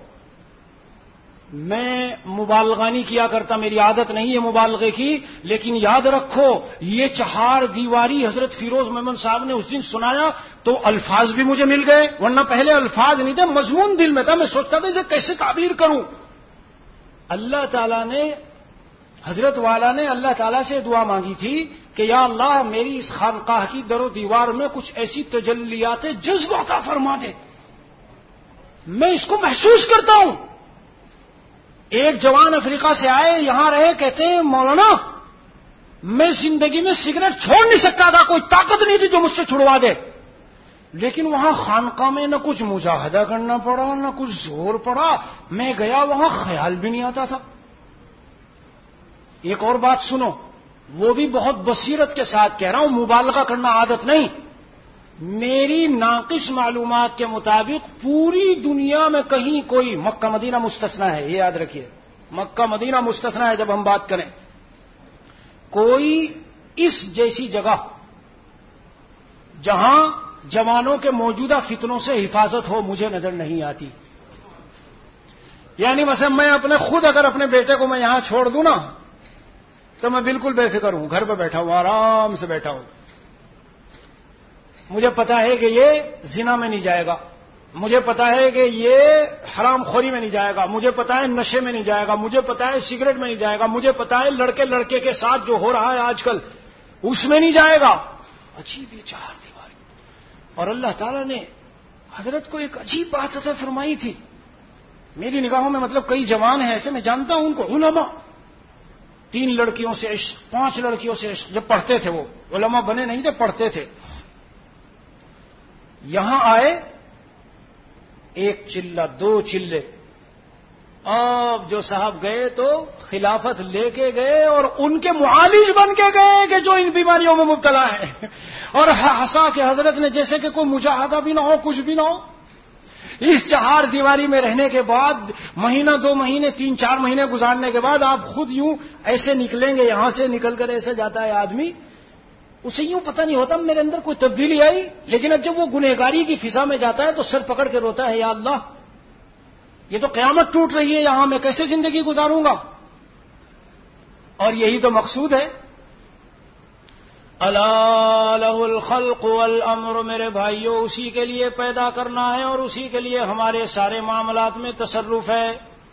S1: میں مبالغہ نہیں کیا کرتا، میری عادت نہیں ہے مبالغے کی، لیکن یاد رکھو یہ چہار دیواری حضرت فیروز محمد صاحب نے اس دن سنایا تو الفاظ بھی مجھے مل گئے، ورنہ پہلے الفاظ نہیں تھے، مضمون دل میں تھا، میں سوچتا تھا اسے کیسے تعبیر کروں۔ اللہ تعالیٰ نے، حضرت والا نے اللہ تعالیٰ سے دعا مانگی تھی کہ یا اللہ میری اس خانقاہ کی در و دیوار میں کچھ ایسی تجلیات جذب عطا فرما دے، میں اس کو محسوس کرتا ہوں۔ ایک جوان افریقہ سے آئے، یہاں رہے، کہتے ہیں مولانا میں زندگی میں سگریٹ چھوڑ نہیں سکتا تھا، کوئی طاقت نہیں تھی جو مجھ سے چھڑوا دے، لیکن وہاں خانقاہ میں نہ کچھ مجاہدہ کرنا پڑا نہ کچھ زور پڑا، میں گیا وہاں خیال بھی نہیں آتا تھا۔ ایک اور بات سنو، وہ بھی بہت بصیرت کے ساتھ کہہ رہا ہوں، مبالغہ کرنا عادت نہیں، میری ناقص معلومات کے مطابق پوری دنیا میں کہیں کوئی، مکہ مدینہ مستثنا ہے، یہ یاد رکھیے، مکہ مدینہ مستثنا ہے جب ہم بات کریں، کوئی اس جیسی جگہ جہاں جوانوں کے موجودہ فتنوں سے حفاظت ہو مجھے نظر نہیں آتی۔ یعنی مثلا میں اپنے خود اگر اپنے بیٹے کو میں یہاں چھوڑ دوں نا تو میں بالکل بے فکر ہوں، گھر پہ بیٹھا ہوں، آرام سے بیٹھا ہوں، مجھے پتا ہے کہ یہ زنا میں نہیں جائے گا، مجھے پتا ہے کہ یہ حرام خوری میں نہیں جائے گا، مجھے پتا ہے نشے میں نہیں جائے گا، مجھے پتا ہے سگریٹ میں نہیں جائے گا، مجھے پتا ہے لڑکے لڑکے کے ساتھ جو ہو رہا ہے آج کل اس میں نہیں جائے گا۔ عجیب یہ چار دیواری، اور اللہ تعالیٰ نے حضرت کو ایک عجیب بات عطا فرمائی تھی، میری نگاہوں میں مطلب کئی جوان ہیں ایسے، میں جانتا ہوں ان کو، علماء تین لڑکیوں سے عشق، پانچ لڑکیوں سے عشق، جب پڑھتے تھے وہ علماء بنے نہیں تھے، پڑھتے تھے. یہاں آئے ایک چلہ، دو چلے. اب جو صاحب گئے تو خلافت لے کے گئے اور ان کے معالج بن کے گئے کہ جو ان بیماریوں میں مبتلا ہیں، اور ہنسا کے حضرت نے جیسے کہ کوئی مجاہدہ بھی نہ ہو، کچھ بھی نہ ہو. اس چہار دیواری میں رہنے کے بعد مہینہ، دو مہینے، تین چار مہینے گزارنے کے بعد آپ خود یوں ایسے نکلیں گے، یہاں سے نکل کر ایسے جاتا ہے آدمی، اسے یوں پتہ نہیں ہوتا میرے اندر کوئی تبدیلی آئی. لیکن اب جب وہ گنہگاری کی فضا میں جاتا ہے تو سر پکڑ کے روتا ہے، یا اللہ یہ تو قیامت ٹوٹ رہی ہے، یہاں میں کیسے زندگی گزاروں گا. اور یہی تو مقصود ہے. الا لہ الخلق والامر، میرے بھائیوں اسی کے لیے پیدا کرنا ہے اور اسی کے لیے ہمارے سارے معاملات میں تصرف ہے.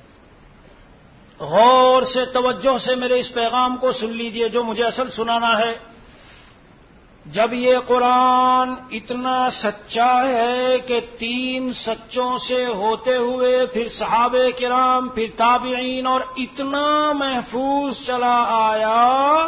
S1: غور سے، توجہ سے میرے اس پیغام کو سن لیجئے جو مجھے اصل سنانا ہے. جب یہ قرآن اتنا سچا ہے کہ تین سچوں سے ہوتے ہوئے پھر صحابہ کرام، پھر تابعین، اور اتنا محفوظ چلا آیا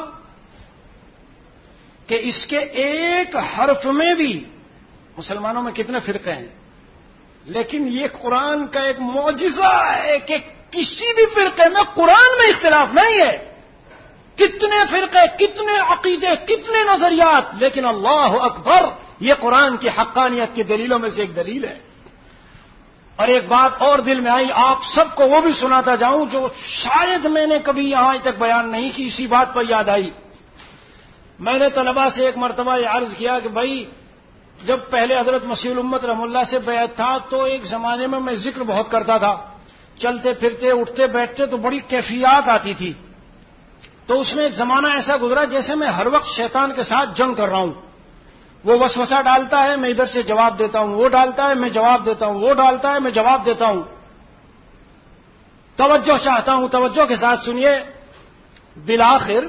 S1: کہ اس کے ایک حرف میں بھی، مسلمانوں میں کتنے فرقے ہیں، لیکن یہ قرآن کا ایک معجزہ ہے کہ کسی بھی فرقے میں قرآن میں اختلاف نہیں ہے. کتنے فرقے، کتنے عقیدے، کتنے نظریات، لیکن اللہ اکبر، یہ قرآن کی حقانیت کی دلیلوں میں سے ایک دلیل ہے. اور ایک بات اور دل میں آئی، آپ سب کو وہ بھی سناتا جاؤں جو شاید میں نے کبھی یہاں تک بیان نہیں کی، اسی بات پر یاد آئی. میں نے طلباء سے ایک مرتبہ یہ عرض کیا کہ بھائی جب پہلے حضرت مسیح الامت رحم اللہ سے بیعت تھا تو ایک زمانے میں میں ذکر بہت کرتا تھا، چلتے پھرتے، اٹھتے بیٹھتے تو بڑی کیفیات آتی تھی. تو اس میں ایک زمانہ ایسا گزرا جیسے میں ہر وقت شیطان کے ساتھ جنگ کر رہا ہوں. وہ وسوسہ ڈالتا ہے، میں ادھر سے جواب دیتا ہوں، وہ ڈالتا ہے، میں جواب دیتا ہوں، وہ ڈالتا ہے، میں جواب دیتا ہوں. توجہ چاہتا ہوں، توجہ کے ساتھ سنیے. بالآخر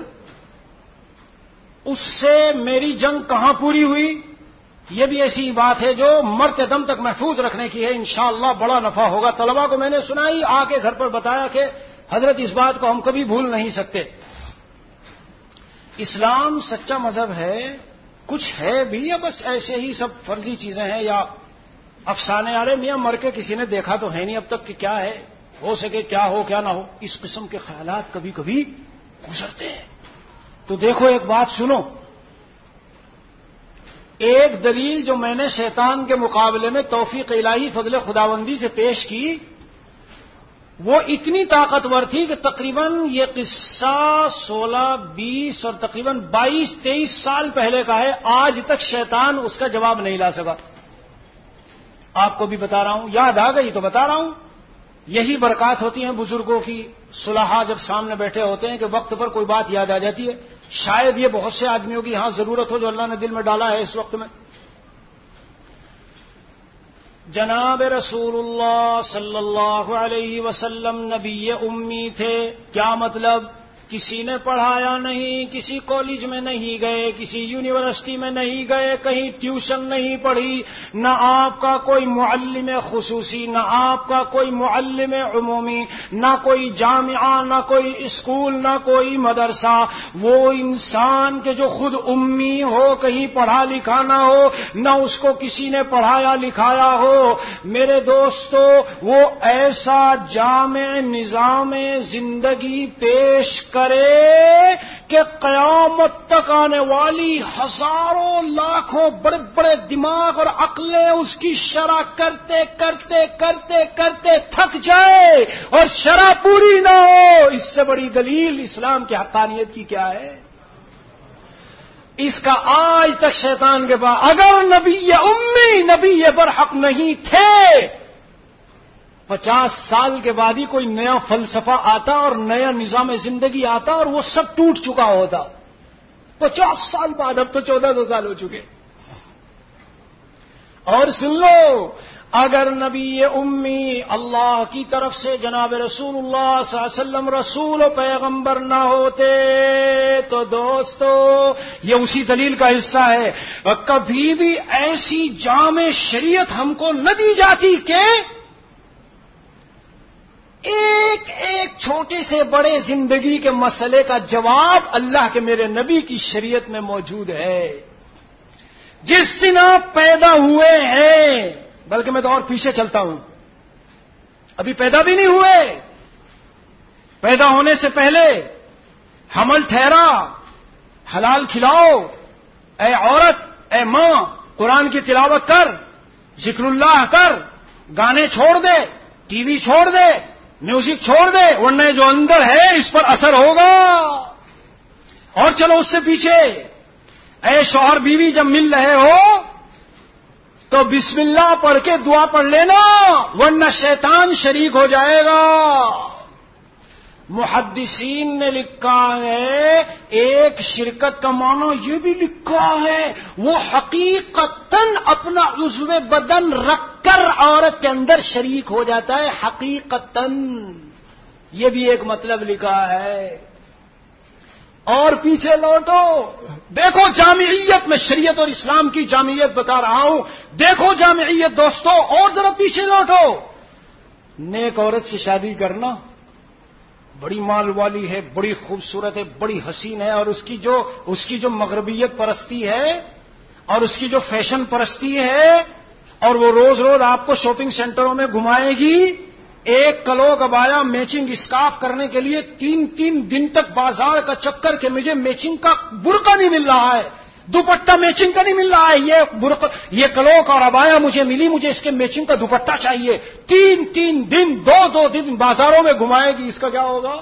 S1: اس سے میری جنگ کہاں پوری ہوئی؟ یہ بھی ایسی بات ہے جو مرتے دم تک محفوظ رکھنے کی ہے، انشاءاللہ بڑا نفع ہوگا. طلباء کو میں نے سنائی، آ کے گھر پر بتایا کہ حضرت اس بات کو ہم کبھی بھول نہیں سکتے. اسلام سچا مذہب ہے، کچھ ہے بھی یا بس ایسے ہی سب فرضی چیزیں ہیں یا افسانے؟ ارے میاں مر کے کسی نے دیکھا تو ہے نہیں اب تک کہ کیا ہے، ہو سکے کیا ہو کیا نہ ہو، اس قسم کے خیالات کبھی کبھی گزرتے ہیں. تو دیکھو ایک بات سنو، ایک دلیل جو میں نے شیطان کے مقابلے میں توفیق الہی فضل خداوندی سے پیش کی، وہ اتنی طاقتور تھی کہ تقریباً یہ قصہ سولہ بیس اور تقریباً بائیس تیئیس سال پہلے کا ہے. آج تک شیطان اس کا جواب نہیں لا سکا. آپ کو بھی بتا رہا ہوں، یاد آ گئی تو بتا رہا ہوں. یہی برکات ہوتی ہیں بزرگوں کی. صلحاء جب سامنے بیٹھے ہوتے ہیں کہ وقت پر کوئی بات یاد آ جاتی ہے. شاید یہ بہت سے آدمیوں کی یہاں ضرورت ہو جو اللہ نے دل میں ڈالا ہے اس وقت میں. جناب رسول اللہ صلی اللہ علیہ وسلم نبی امی تھے. کیا مطلب؟ کسی نے پڑھایا نہیں، کسی کالج میں نہیں گئے، کسی یونیورسٹی میں نہیں گئے، کہیں ٹیوشن نہیں پڑھی، نہ آپ کا کوئی معلم خصوصی، نہ آپ کا کوئی معلم عمومی، نہ کوئی جامعہ، نہ کوئی اسکول، نہ کوئی مدرسہ. وہ انسان کے جو خود امی ہو، کہیں پڑھا لکھا نہ ہو، نہ اس کو کسی نے پڑھایا لکھایا ہو، میرے دوستو وہ ایسا جامع نظام زندگی پیش کرے کہ قیامت تک آنے والی ہزاروں لاکھوں بڑے بڑے دماغ اور عقلیں اس کی شرح کرتے کرتے کرتے کرتے تھک جائے اور شرح پوری نہ ہو. اس سے بڑی دلیل اسلام کی حقانیت کی کیا ہے؟ اس کا آج تک شیطان کے پاس، اگر نبی امی نبی برحق نہیں تھے، پچاس سال کے بعد ہی کوئی نیا فلسفہ آتا اور نیا نظام زندگی آتا اور وہ سب ٹوٹ چکا ہوتا. پچاس سال بعد، اب تو چودہ سو سال ہو چکے. اور سن لو، اگر نبی امی اللہ کی طرف سے جناب رسول اللہ صلی اللہ علیہ وسلم رسول و پیغمبر نہ ہوتے تو دوستو یہ اسی دلیل کا حصہ ہے، کبھی بھی ایسی جامع شریعت ہم کو نہ دی جاتی کہ ایک ایک چھوٹے سے بڑے زندگی کے مسئلے کا جواب اللہ کے میرے نبی کی شریعت میں موجود ہے. جس دن آپ پیدا ہوئے ہیں، بلکہ میں تو اور پیچھے چلتا ہوں، ابھی پیدا بھی نہیں ہوئے، پیدا ہونے سے پہلے حمل ٹھہرا، حلال کھلاؤ، اے عورت، اے ماں، قرآن کی تلاوت کر، ذکر اللہ کر، گانے چھوڑ دے، ٹی وی چھوڑ دے، میوزک چھوڑ دے، ورنہ جو اندر ہے اس پر اثر ہوگا. اور چلو اس سے پیچھے، اے شوہر بیوی جب مل رہے ہو تو بسم اللہ پڑھ کے دعا پڑھ لینا، ورنہ شیطان شریک ہو جائے گا. محدثین نے لکھا ہے، ایک شرکت کا معنی یہ بھی لکھا ہے وہ حقیقتاً اپنا عضو بدن رکھ کر عورت کے اندر شریک ہو جاتا ہے. حقیقتاً یہ بھی ایک مطلب لکھا ہے. اور پیچھے لوٹو، دیکھو جامعیت میں شریعت اور اسلام کی جامعیت بتا رہا ہوں، دیکھو جامعیت دوستو. اور ذرا پیچھے لوٹو، نیک عورت سے شادی کرنا، بڑی مال والی ہے، بڑی خوبصورت ہے، بڑی حسین ہے، اور اس کی جو اس کی جو مغربیت پرستی ہے اور اس کی جو فیشن پرستی ہے، اور وہ روز روز آپ کو شاپنگ سینٹروں میں گھمائے گی. ایک کلو کبایا میچنگ اسکارف کرنے کے لیے تین تین دن تک بازار کا چکر کہ مجھے میچنگ کا برقع نہیں مل رہا ہے، دوپٹہ میچنگ کا نہیں مل رہا ہے، یہ برقع، یہ کلوک اور ابایا مجھے ملی، مجھے اس کے میچنگ کا دوپٹہ چاہیے. تین تین دن دو دو دن بازاروں میں گھمائے گی، اس کا کیا ہوگا؟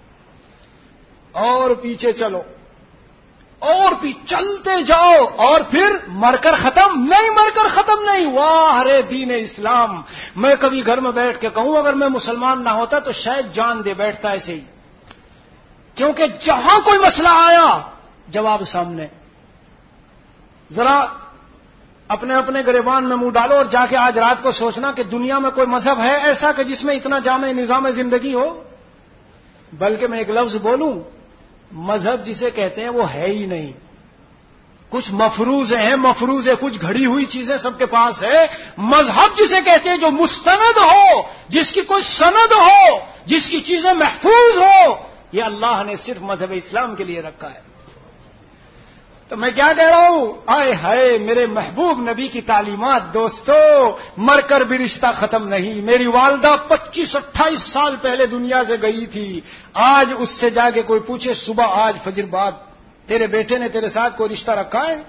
S1: اور پیچھے چلو، اور بھی چلتے جاؤ، اور پھر مر کر ختم نہیں، مر کر ختم نہیں. واہ رے دین اسلام. میں کبھی گھر میں بیٹھ کے کہوں اگر میں مسلمان نہ ہوتا تو شاید جان دے بیٹھتا ایسے ہی، کیونکہ جہاں کوئی مسئلہ آیا جواب سامنے. ذرا اپنے اپنے گریبان میں منہ ڈالو اور جا کے آج رات کو سوچنا کہ دنیا میں کوئی مذہب ہے ایسا کہ جس میں اتنا جامع نظام زندگی ہو. بلکہ میں ایک لفظ بولوں، مذہب جسے کہتے ہیں وہ ہے ہی نہیں. کچھ مفروض ہیں، مفروض ہے، کچھ گھڑی ہوئی چیزیں سب کے پاس ہے. مذہب جسے کہتے ہیں جو مستند ہو، جس کی کوئی سند ہو، جس کی چیزیں محفوظ ہو، یہ اللہ نے صرف مذہب اسلام کے لیے رکھا ہے. تو میں کیا کہہ رہا ہوں، آئے ہائے میرے محبوب نبی کی تعلیمات دوستو، مر کر بھی رشتہ ختم نہیں. میری والدہ پچیس اٹھائیس سال پہلے دنیا سے گئی تھی. آج اس سے جا کے کوئی پوچھے صبح آج فجر بعد تیرے بیٹے نے تیرے ساتھ کوئی رشتہ رکھا ہے؟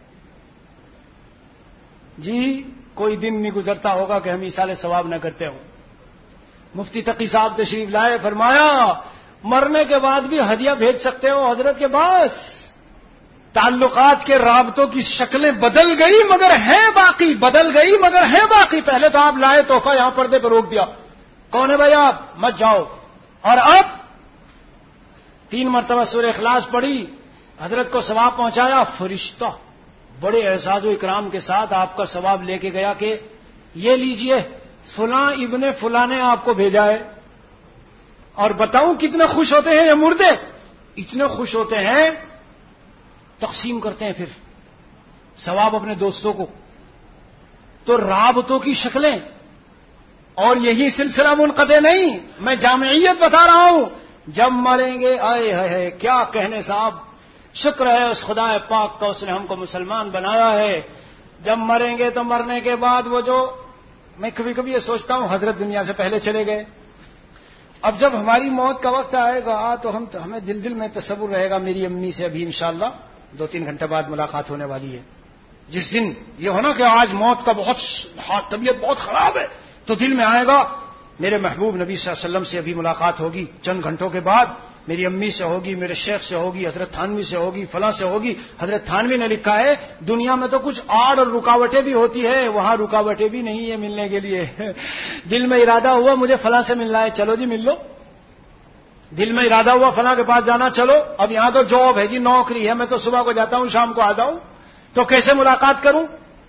S1: جی کوئی دن نہیں گزرتا ہوگا کہ ہم ایصال ثواب نہ کرتے ہوں. مفتی تقی صاحب تشریف لائے، فرمایا مرنے کے بعد بھی ہدیہ بھیج سکتے ہو حضرت کے پاس. تعلقات کے رابطوں کی شکلیں بدل گئی مگر ہیں باقی، بدل گئی مگر ہیں باقی. پہلے تو آپ لائے تحفہ، یہاں پردے پہ روک دیا، کون ہے بھائی آپ، مت جاؤ. اور اب تین مرتبہ سورہ اخلاص پڑھی، حضرت کو ثواب پہنچایا، فرشتہ بڑے اعزاز و اکرام کے ساتھ آپ کا ثواب لے کے گیا کہ یہ لیجئے فلاں ابن فلاں نے آپ کو بھیجا ہے. اور بتاؤں کتنے خوش ہوتے ہیں یہ مردے، اتنے خوش ہوتے ہیں تقسیم کرتے ہیں پھر ثواب اپنے دوستوں کو. تو رابطوں کی شکلیں، اور یہی سلسلہ منقطع نہیں. میں جامعیت بتا رہا ہوں. جب مریں گے، آئے ہے کیا کہنے صاحب، شکر ہے اس خدا پاک کا، اس نے ہم کو مسلمان بنایا ہے. جب مریں گے تو مرنے کے بعد وہ جو، میں کبھی کبھی یہ سوچتا ہوں حضرت دنیا سے پہلے چلے گئے، اب جب ہماری موت کا وقت آئے گا تو ہم ہمیں دل دل میں تصور رہے گا میری امی سے ابھی انشاءاللہ دو تین گھنٹے بعد ملاقات ہونے والی ہے. جس دن یہ ہونا کہ آج موت کا بہت طبیعت بہت خراب ہے، تو دل میں آئے گا میرے محبوب نبی صلی اللہ علیہ وسلم سے ابھی ملاقات ہوگی، چند گھنٹوں کے بعد میری امی سے ہوگی، میرے شیخ سے ہوگی، حضرت تھانوی سے ہوگی، فلاں سے ہوگی. حضرت تھانوی نے لکھا ہے دنیا میں تو کچھ آڑ اور رکاوٹیں بھی ہوتی ہے، وہاں رکاوٹیں بھی نہیں ہے ملنے کے لیے. دل میں ارادہ ہوا مجھے فلاں سے ملنا ہے، چلو جی مل لو. دل میں ارادہ ہوا فلاں کے پاس جانا، چلو. اب یہاں تو جاب ہے جی، نوکری ہے، میں تو صبح کو جاتا ہوں شام کو آتا ہوں، تو کیسے ملاقات کروں؟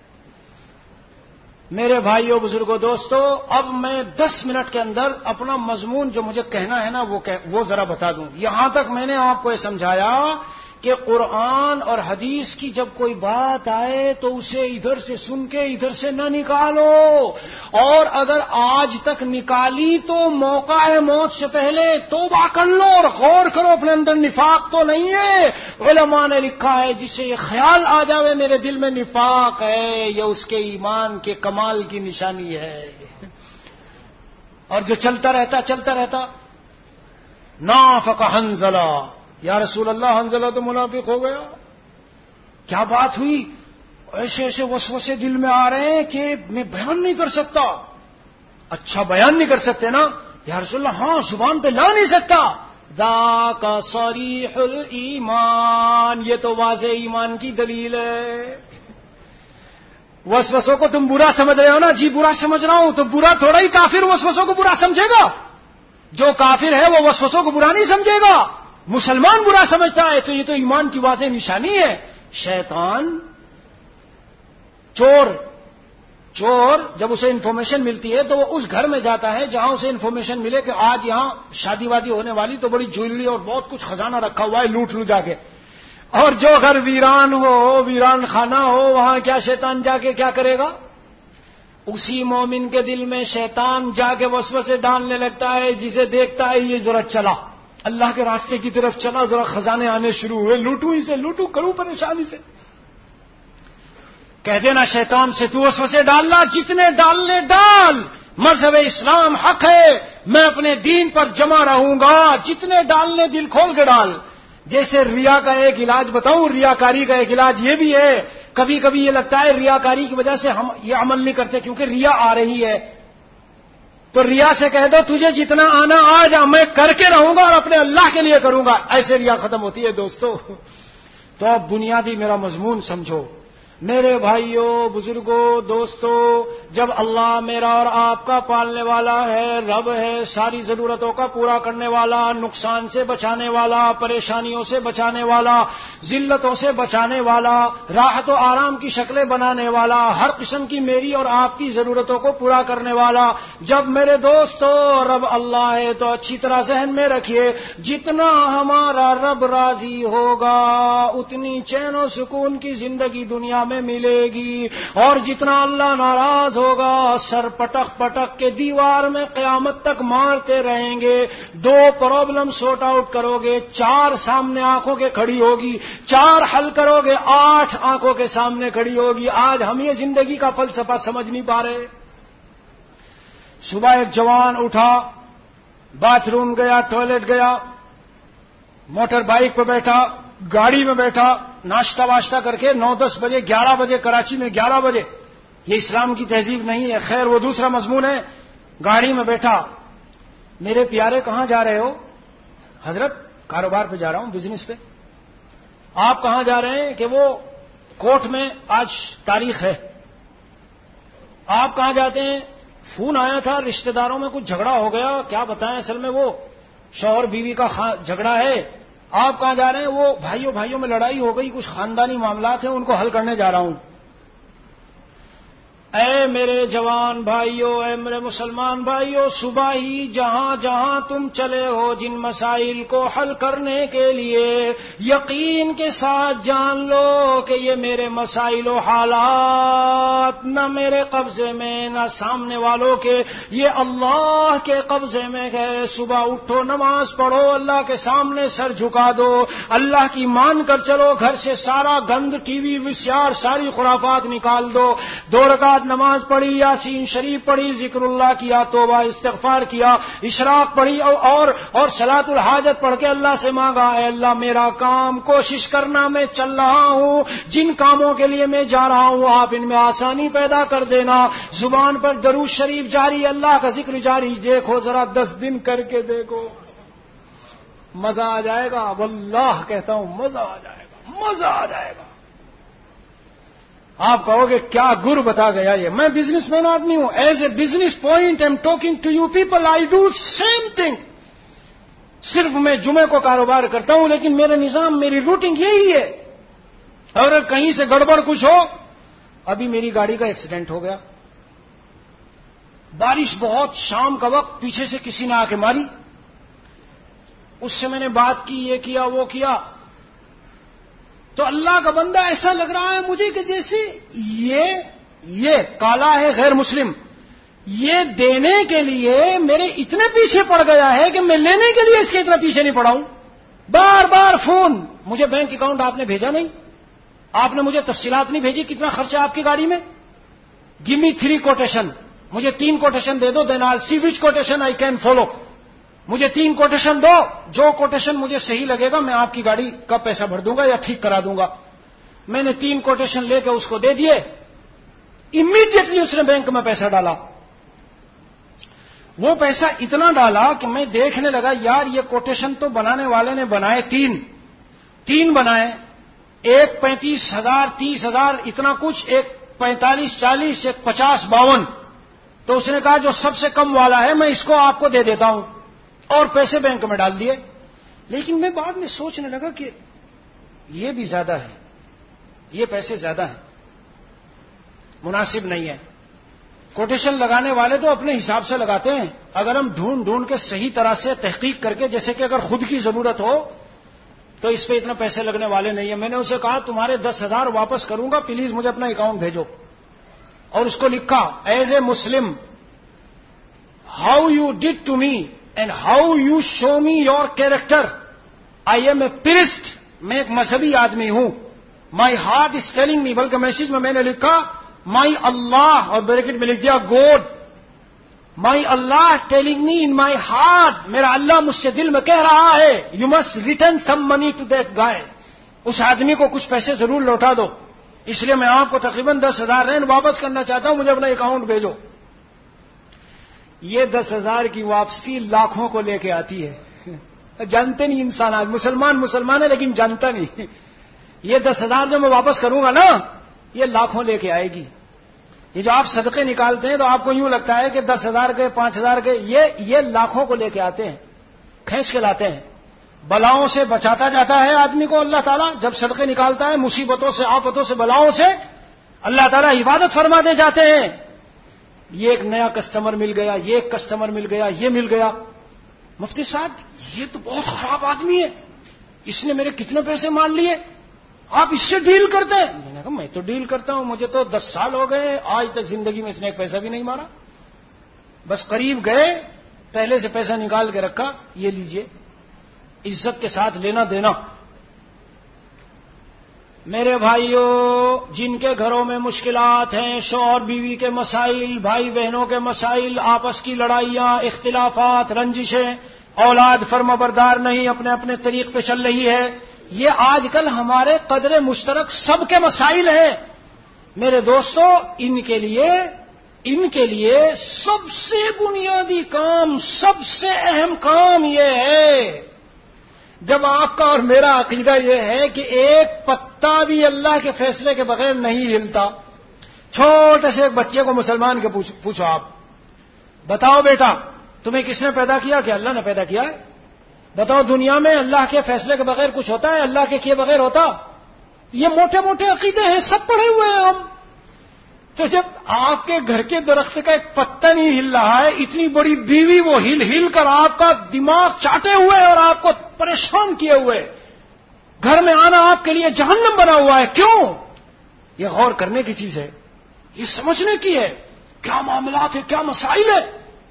S1: میرے بھائیوں بزرگوں دوستو، اب میں دس منٹ کے اندر اپنا مضمون جو مجھے کہنا ہے نا وہ وہ ذرا بتا دوں. یہاں تک میں نے آپ کو یہ سمجھایا کہ قرآن اور حدیث کی جب کوئی بات آئے تو اسے ادھر سے سن کے ادھر سے نہ نکالو، اور اگر آج تک نکالی تو موقع ہے موت سے پہلے توبہ کر لو اور غور کرو اپنے اندر نفاق تو نہیں ہے. علماء نے لکھا ہے جسے یہ خیال آ جاوے میرے دل میں نفاق ہے یہ اس کے ایمان کے کمال کی نشانی ہے. اور جو چلتا رہتا چلتا رہتا نافق حنظلہ، یا رسول اللہ حنظلہ تو منافق ہو گیا. کیا بات ہوئی؟ ایسے ایسے وسوسے دل میں آ رہے ہیں کہ میں بیان نہیں کر سکتا. اچھا بیان نہیں کر سکتے نا یا رسول اللہ؟ ہاں زبان پہ لا نہیں سکتا. ذاک صریح الایمان، یہ تو واضح ایمان کی دلیل ہے. وسوسوں کو تم برا سمجھ رہے ہو نا؟ جی برا سمجھ رہا ہوں. تو برا تھوڑا ہی کافر وسوسوں کو برا سمجھے گا. جو کافر ہے وہ وسوسوں کو برا نہیں سمجھے گا. مسلمان برا سمجھتا ہے تو یہ تو ایمان کی واضح نشانی ہے. شیطان چور چور جب اسے انفارمیشن ملتی ہے تو وہ اس گھر میں جاتا ہے جہاں اسے انفارمیشن ملے کہ آج یہاں شادی وادی ہونے والی تو بڑی جویلری اور بہت کچھ خزانہ رکھا ہوا ہے، لوٹ لو جا کے. اور جو گھر ویران ہو ویران خانہ ہو وہاں کیا شیطان جا کے کیا کرے گا؟ اسی مومن کے دل میں شیطان جا کے وسوسے ڈالنے لگتا ہے جسے دیکھتا ہے یہ ذرا چلا اللہ کے راستے کی طرف چلا، ذرا خزانے آنے شروع ہوئے، لوٹوں اسے لوٹوں کروں پریشانی سے. کہہ دینا شیطان سے تو وسوسے ڈالنا جتنے ڈالنے ڈال، مذہب اسلام حق ہے، میں اپنے دین پر جمع رہوں گا، جتنے ڈالنے دل کھول کے ڈال. جیسے ریا کا ایک علاج بتاؤں، ریاکاری کا ایک علاج یہ بھی ہے. کبھی کبھی یہ لگتا ہے ریاکاری کی وجہ سے ہم یہ عمل نہیں کرتے کیونکہ ریا آ رہی ہے، تو ریا سے کہہ دو تجھے جتنا آنا آ جا، میں کر کے رہوں گا اور اپنے اللہ کے لیے کروں گا. ایسے ریا ختم ہوتی ہے دوستو. تو اب بنیادی میرا مضمون سمجھو میرے بھائیوں بزرگوں دوستوں. جب اللہ میرا اور آپ کا پالنے والا ہے، رب ہے، ساری ضرورتوں کا پورا کرنے والا، نقصان سے بچانے والا، پریشانیوں سے بچانے والا، ذلتوں سے بچانے والا، راحت و آرام کی شکلیں بنانے والا، ہر قسم کی میری اور آپ کی ضرورتوں کو پورا کرنے والا جب میرے دوستو رب اللہ ہے تو اچھی طرح ذہن میں رکھیے جتنا ہمارا رب راضی ہوگا اتنی چین و سکون کی زندگی دنیا میں ملے گی، اور جتنا اللہ ناراض ہوگا سر پٹک پٹک کے دیوار میں قیامت تک مارتے رہیں گے. دو پرابلم سورٹ آؤٹ کرو گے، چار سامنے آنکھوں کے کھڑی ہوگی، چار حل کرو گے، آٹھ آنکھوں کے سامنے کھڑی ہوگی. آج ہم یہ زندگی کا فلسفہ سمجھ نہیں پا رہے. صبح ایک جوان اٹھا، باتھ روم گیا، ٹوائلٹ گیا، موٹر بائک پہ بیٹھا، گاڑی میں بیٹھا، ناشتہ واشتہ کر کے نو دس بجے گیارہ بجے کراچی میں گیارہ بجے، یہ اسلام کی تہذیب نہیں ہے، خیر وہ دوسرا مضمون ہے. گاڑی میں بیٹھا، میرے پیارے کہاں جا رہے ہو؟ حضرت کاروبار پہ جا رہا ہوں، بزنس پہ. آپ کہاں جا رہے ہیں؟ کہ وہ کوٹ میں آج تاریخ ہے. آپ کہاں جاتے ہیں؟ فون آیا تھا رشتہ داروں میں کچھ جھگڑا ہو گیا، کیا بتائیں اصل میں وہ شوہر بیوی کا جھگڑا ہے. آپ کہاں جا رہے ہیں؟ وہ بھائیوں بھائیوں میں لڑائی ہو گئی، کچھ خاندانی معاملات ہیں ان کو حل کرنے جا رہا ہوں. اے میرے جوان بھائیوں، اے میرے مسلمان بھائیوں، صبح ہی جہاں جہاں تم چلے ہو جن مسائل کو حل کرنے کے لیے یقین کے ساتھ جان لو کہ یہ میرے مسائل و حالات نہ میرے قبضے میں نہ سامنے والوں کے، یہ اللہ کے قبضے میں ہے. صبح اٹھو، نماز پڑھو، اللہ کے سامنے سر جھکا دو، اللہ کی مان کر چلو، گھر سے سارا گند ٹی وی وسیار ساری خرافات نکال دو. دو رکعت نماز پڑھی، یاسین شریف پڑھی، ذکر اللہ کیا، توبہ استغفار کیا، اشراق پڑھی اور اور صلاۃ الحاجت پڑھ کے اللہ سے مانگا اے اللہ میرا کام کوشش کرنا میں چل رہا ہوں، جن کاموں کے لیے میں جا رہا ہوں آپ ان میں آسانی پیدا کر دینا. زبان پر درود شریف جاری، اللہ کا ذکر جاری. دیکھو ذرا دس دن کر کے دیکھو، مزہ آ جائے گا. واللہ کہتا ہوں مزہ آ جائے گا، مزہ آ جائے گا. آپ کہو گے کیا گر بتا گیا یہ؟ میں بزنس مین آدمی ہوں. As a business point I am talking to you people, I do same thing. صرف میں جمعے کو کاروبار کرتا ہوں لیکن میرا نظام میری روٹین یہی ہے. اور اگر کہیں سے گڑبڑ کچھ ہو، ابھی میری گاڑی کا ایکسیڈنٹ ہو گیا، بارش بہت، شام کا وقت، پیچھے سے کسی نے آ کے ماری، اس سے میں نے بات کی، یہ کیا وہ کیا، تو اللہ کا بندہ ایسا لگ رہا ہے مجھے کہ جیسے یہ یہ کالا ہے غیر مسلم، یہ دینے کے لیے میرے اتنے پیچھے پڑ گیا ہے کہ میں لینے کے لیے اس کے اتنا پیچھے نہیں پڑا ہوں. بار بار فون, مجھے بینک اکاؤنٹ آپ نے بھیجا نہیں, آپ نے مجھے تفصیلات نہیں بھیجی, کتنا خرچہ آپ کی گاڑی میں, گیو می تھری کوٹیشن, مجھے تین کوٹیشن دے دو, then I see which quotation I can follow. مجھے تین کوٹیشن دو, جو کوٹیشن مجھے صحیح لگے گا میں آپ کی گاڑی کا پیسہ بھر دوں گا یا ٹھیک کرا دوں گا. میں نے تین کوٹیشن لے کے اس کو دے دیے, امیڈیٹلی اس نے بینک میں پیسہ ڈالا. وہ پیسہ اتنا ڈالا کہ میں دیکھنے لگا یار یہ کوٹیشن تو بنانے والے نے بنائے تین تین بنائے, ایک پینتیس ہزار تیس ہزار اتنا کچھ, ایک پینتالیس چالیس, ایک پچاس باون. تو اس نے کہا جو سب سے کم والا ہے میں اس کو آپ کو دے دیتا ہوں, اور پیسے بینک میں ڈال دیے. لیکن میں بعد میں سوچنے لگا کہ یہ بھی زیادہ ہے, یہ پیسے زیادہ ہیں, مناسب نہیں ہے. کوٹیشن لگانے والے تو اپنے حساب سے لگاتے ہیں, اگر ہم ڈھونڈ ڈھونڈ کے صحیح طرح سے تحقیق کر کے, جیسے کہ اگر خود کی ضرورت ہو تو اس پہ اتنا پیسے لگنے والے نہیں ہیں. میں نے اسے کہا تمہارے دس ہزار واپس کروں گا, پلیز مجھے اپنا اکاؤنٹ بھیجو. اور اس کو لکھا as a Muslim how you did to me and how you show me your character, I am a priest, میں ایک مذہبی آدمی ہوں, my heart is telling me. بلکہ میسج میں میں نے لکھا مائی اللہ, اور بریکٹ میں لکھ دیا God, my Allah telling me in my heart, میرا اللہ مجھ سے دل میں کہہ رہا ہے you must return some money to that guy, اس آدمی کو کچھ پیسے ضرور لوٹا دو, اس لیے میں آپ کو تقریباً دس ہزار رین واپس کرنا چاہتا ہوں, مجھے اپنا اکاؤنٹ بھیجو. یہ دس ہزار کی واپسی لاکھوں کو لے کے آتی ہے. جانتے نہیں انسان, آج مسلمان مسلمان ہے لیکن جانتا نہیں. یہ دس ہزار جو میں واپس کروں گا نا یہ لاکھوں لے کے آئے گی. یہ جو آپ صدقے نکالتے ہیں تو آپ کو یوں لگتا ہے کہ دس ہزار کے پانچ ہزار کے, یہ یہ لاکھوں کو لے کے آتے ہیں, کھینچ کے لاتے ہیں. بلاؤں سے بچاتا جاتا ہے آدمی کو اللہ تعالیٰ, جب صدقے نکالتا ہے مصیبتوں سے آفتوں سے بلاؤں سے اللہ تعالیٰ عبادت فرما دے جاتے ہیں. یہ ایک نیا کسٹمر مل گیا, یہ ایک کسٹمر مل گیا, یہ مل گیا. مفتی صاحب یہ تو بہت خراب آدمی ہے, اس نے میرے کتنے پیسے مان لیے, آپ اس سے ڈیل کرتے ہیں؟ میں نے کہا میں تو ڈیل کرتا ہوں, مجھے تو دس سال ہو گئے, آج تک زندگی میں اس نے ایک پیسہ بھی نہیں مارا. بس قریب گئے, پہلے سے پیسہ نکال کے رکھا, یہ لیجئے, عزت کے ساتھ لینا دینا. میرے بھائیوں, جن کے گھروں میں مشکلات ہیں, شوہر بیوی کے مسائل, بھائی بہنوں کے مسائل, آپس کی لڑائیاں, اختلافات, رنجشیں, اولاد فرمانبردار نہیں, اپنے اپنے طریق پہ چل رہی ہے, یہ آج کل ہمارے قدر مشترک سب کے مسائل ہیں. میرے دوستو, ان کے لیے ان کے لیے سب سے بنیادی کام, سب سے اہم کام یہ ہے, جب آپ کا اور میرا عقیدہ یہ ہے کہ ایک پتا بھی اللہ کے فیصلے کے بغیر نہیں ہلتا. چھوٹے سے ایک بچے کو مسلمان کے پوچھو آپ, بتاؤ بیٹا تمہیں کس نے پیدا کیا؟ کہ اللہ نے پیدا کیا ہے. بتاؤ دنیا میں اللہ کے فیصلے کے بغیر کچھ ہوتا ہے؟ اللہ کے کیے بغیر ہوتا؟ یہ موٹے موٹے عقیدے ہیں, سب پڑھے ہوئے ہیں ہم. تو جب آپ کے گھر کے درخت کا ایک پتا نہیں ہل رہا ہے, اتنی بڑی بیوی وہ ہل ہل کر آپ کا دماغ چاٹے ہوئے اور آپ کو پریشان کیے ہوئے, گھر میں آنا آپ کے لیے جہنم بنا ہوا ہے, کیوں؟ یہ غور کرنے کی چیز ہے, یہ سمجھنے کی ہے کیا معاملات ہیں, کیا مسائل ہے.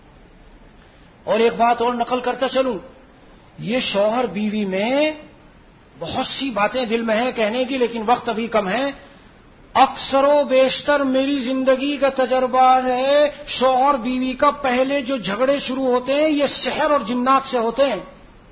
S1: اور ایک بات اور نقل کرتا چلوں, یہ شوہر بیوی میں بہت سی باتیں دل میں ہیں کہنے کی, لیکن وقت ابھی کم ہے. اکثر و بیشتر میری زندگی کا تجربہ ہے, شوہر بیوی کا پہلے جو جھگڑے شروع ہوتے ہیں یہ سحر اور جنات سے ہوتے ہیں.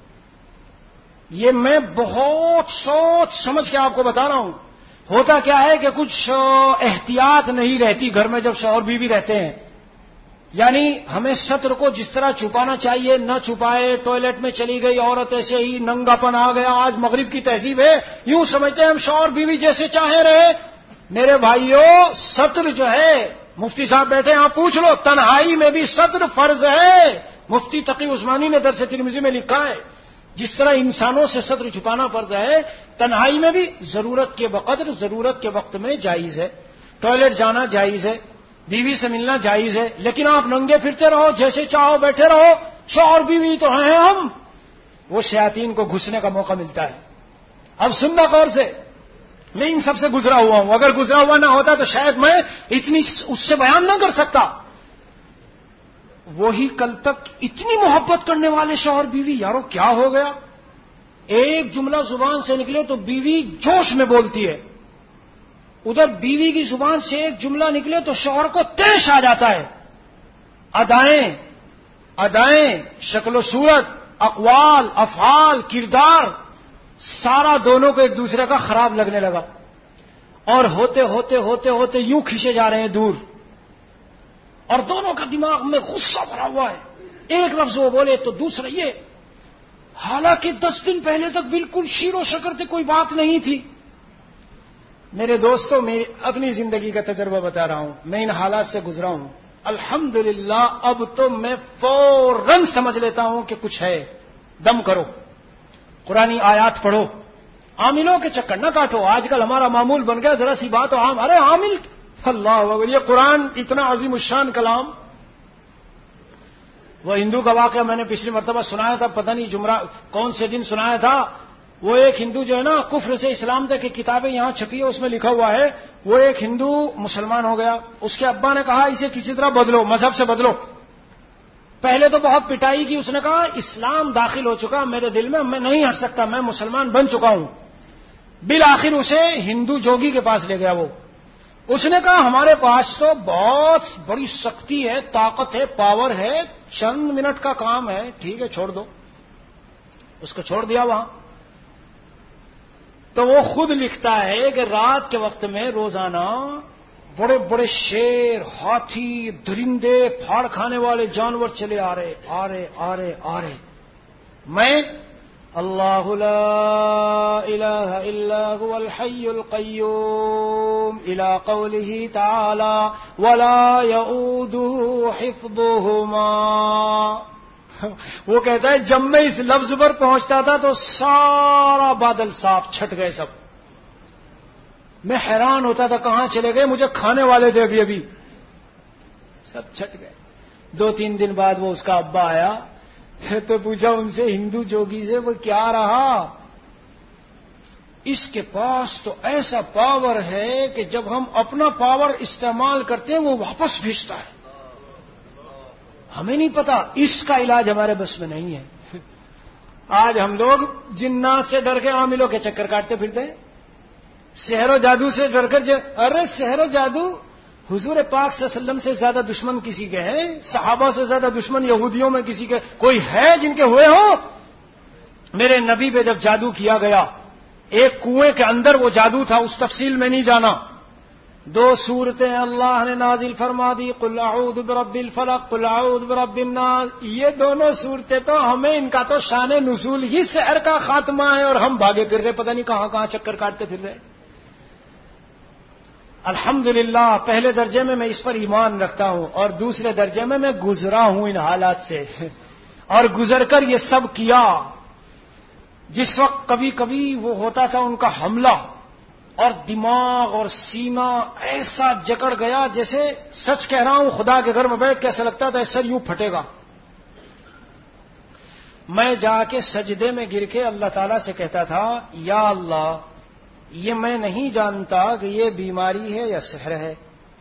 S1: یہ میں بہت سوچ سمجھ کے آپ کو بتا رہا ہوں. ہوتا کیا ہے کہ کچھ احتیاط نہیں رہتی گھر میں جب شوہر بیوی رہتے ہیں. یعنی ہمیں ستر کو جس طرح چھپانا چاہیے نہ چھپائے, ٹوائلٹ میں چلی گئی عورت ایسے ہی ننگا پن آ گیا, آج مغرب کی تہذیب ہے, یوں سمجھتے ہیں ہم شوہر بیوی جیسے چاہیں رہے. میرے بھائیوں, ستر جو ہے, مفتی صاحب بیٹھے آپ پوچھ لو, تنہائی میں بھی ستر فرض ہے. مفتی تقی عثمانی نے درس ترمذی میں لکھا ہے جس طرح انسانوں سے ستر چھپانا فرض ہے, تنہائی میں بھی ضرورت کے بقدر ضرورت کے وقت میں جائز ہے. ٹوائلٹ جانا جائز ہے, بیوی سے ملنا جائز ہے, لیکن آپ ننگے پھرتے رہو, جیسے چاہو بیٹھے رہو, شوہر بیوی تو ہیں ہم, وہ شیاطین کو گھسنے کا موقع ملتا ہے. اب سننا غور سے, میں ان سب سے گزرا ہوا ہوں, اگر گزرا ہوا نہ ہوتا تو شاید میں اتنی اس سے بیان نہ کر سکتا. وہی کل تک اتنی محبت کرنے والے شوہر بیوی، یارو کیا ہو گیا؟ ایک جملہ زبان سے نکلے تو بیوی جوش میں بولتی ہے، ادھر بیوی کی زبان سے ایک جملہ نکلے تو شوہر کو تیش آ جاتا ہے. ادائیں ادائیں شکل و صورت، اقوال، افعال، کردار، سارا دونوں کو ایک دوسرے کا خراب لگنے لگا، اور ہوتے ہوتے ہوتے ہوتے یوں کھینچے جا رہے ہیں دور، اور دونوں کا دماغ میں غصہ بھرا ہوا ہے. ایک لفظ وہ بولے تو دوسرا یہ، حالانکہ دس دن پہلے تک بالکل شیر و شکر تھے، کوئی بات نہیں تھی. میرے دوستوں، میں اپنی زندگی کا تجربہ بتا رہا ہوں، میں ان حالات سے گزرا ہوں. الحمدللہ اب تو میں فوراً سمجھ لیتا ہوں کہ کچھ ہے. دم کرو، قرآنی آیات پڑھو، عاملوں کے چکر نہ کاٹو. آج کل ہمارا معمول بن گیا ذرا سی بات ہو عام، ارے عامل، اللہ اکبر، یہ قرآن اتنا عظیم الشان کلام. وہ ہندو کا واقعہ میں نے پچھلی مرتبہ سنایا تھا، پتہ نہیں جمعہ کون سے دن سنایا تھا. وہ ایک ہندو جو ہے نا، کفر سے اسلام تک کی کتابیں یہاں چھپی ہے، اس میں لکھا ہوا ہے وہ ایک ہندو مسلمان ہو گیا. اس کے ابا نے کہا اسے کسی طرح بدلو، مذہب سے بدلو. پہلے تو بہت پٹائی کی، اس نے کہا اسلام داخل ہو چکا میرے دل میں، میں نہیں ہٹ سکتا، میں مسلمان بن چکا ہوں. بالآخر اسے ہندو جوگی کے پاس لے گیا. وہ اس نے کہا ہمارے پاس تو بہت بڑی سختی ہے، طاقت ہے، پاور ہے، چند منٹ کا کام ہے، ٹھیک ہے چھوڑ دو. اس کو چھوڑ دیا وہاں. تو وہ خود لکھتا ہے کہ رات کے وقت میں روزانہ بڑے بڑے شیر، ہاتھی، درندے، پھاڑ کھانے والے جانور چلے آ رہے آ رہے آ رہے آ رہے میں اللہ لا الہ الا هو الحی القیوم الى قوله تعالی ولا یؤوده حفظهما. وہ کہتا ہے جب میں اس لفظ پر پہنچتا تھا تو سارا بادل صاف چھٹ گئے سب. میں حیران ہوتا تھا کہاں چلے گئے، مجھے کھانے والے تھے ابھی ابھی، سب چھٹ گئے. دو تین دن بعد وہ اس کا ابا آیا تو پوچھا ان سے، ہندو جوگی سے، وہ کیا رہا؟ اس کے پاس تو ایسا پاور ہے کہ جب ہم اپنا پاور استعمال کرتے ہیں وہ واپس بھیجتا ہے. ہمیں نہیں پتا، اس کا علاج ہمارے بس میں نہیں ہے. آج ہم لوگ جنات سے ڈر کے عاملوں کے چکر کاٹتے پھرتے ہیں، سحر و جادو سے ڈر کر ج... ارے سحر و جادو حضور پاک صلی اللہ علیہ وسلم سے زیادہ دشمن کسی کے ہیں؟ صحابہ سے زیادہ دشمن یہودیوں میں کسی کے کوئی ہے جن کے ہوئے ہوں؟ میرے نبی پہ جب جادو کیا گیا، ایک کنویں کے اندر وہ جادو تھا، اس تفصیل میں نہیں جانا. دو صورتیں اللہ نے نازل فرما دی، قل اعوذ برب الفلق، قل اعوذ برب الناس. یہ دونوں صورتیں تو ہمیں ان کا تو شان نزول ہی سحر کا خاتمہ ہے، اور ہم بھاگے پھر رہے، پتہ نہیں کہاں کہاں چکر کاٹتے پھر رہے. الحمدللہ پہلے درجے میں میں اس پر ایمان رکھتا ہوں، اور دوسرے درجے میں میں گزرا ہوں ان حالات سے، اور گزر کر یہ سب کیا. جس وقت کبھی کبھی وہ ہوتا تھا ان کا حملہ، اور دماغ اور سینہ ایسا جکڑ گیا جیسے، سچ کہہ رہا ہوں، خدا کے گھر میں بیٹھ کے ایسا لگتا تھا سر یوں پھٹے گا. میں جا کے سجدے میں گر کے اللہ تعالیٰ سے کہتا تھا، یا اللہ، یہ میں نہیں جانتا کہ یہ بیماری ہے یا سحر ہے،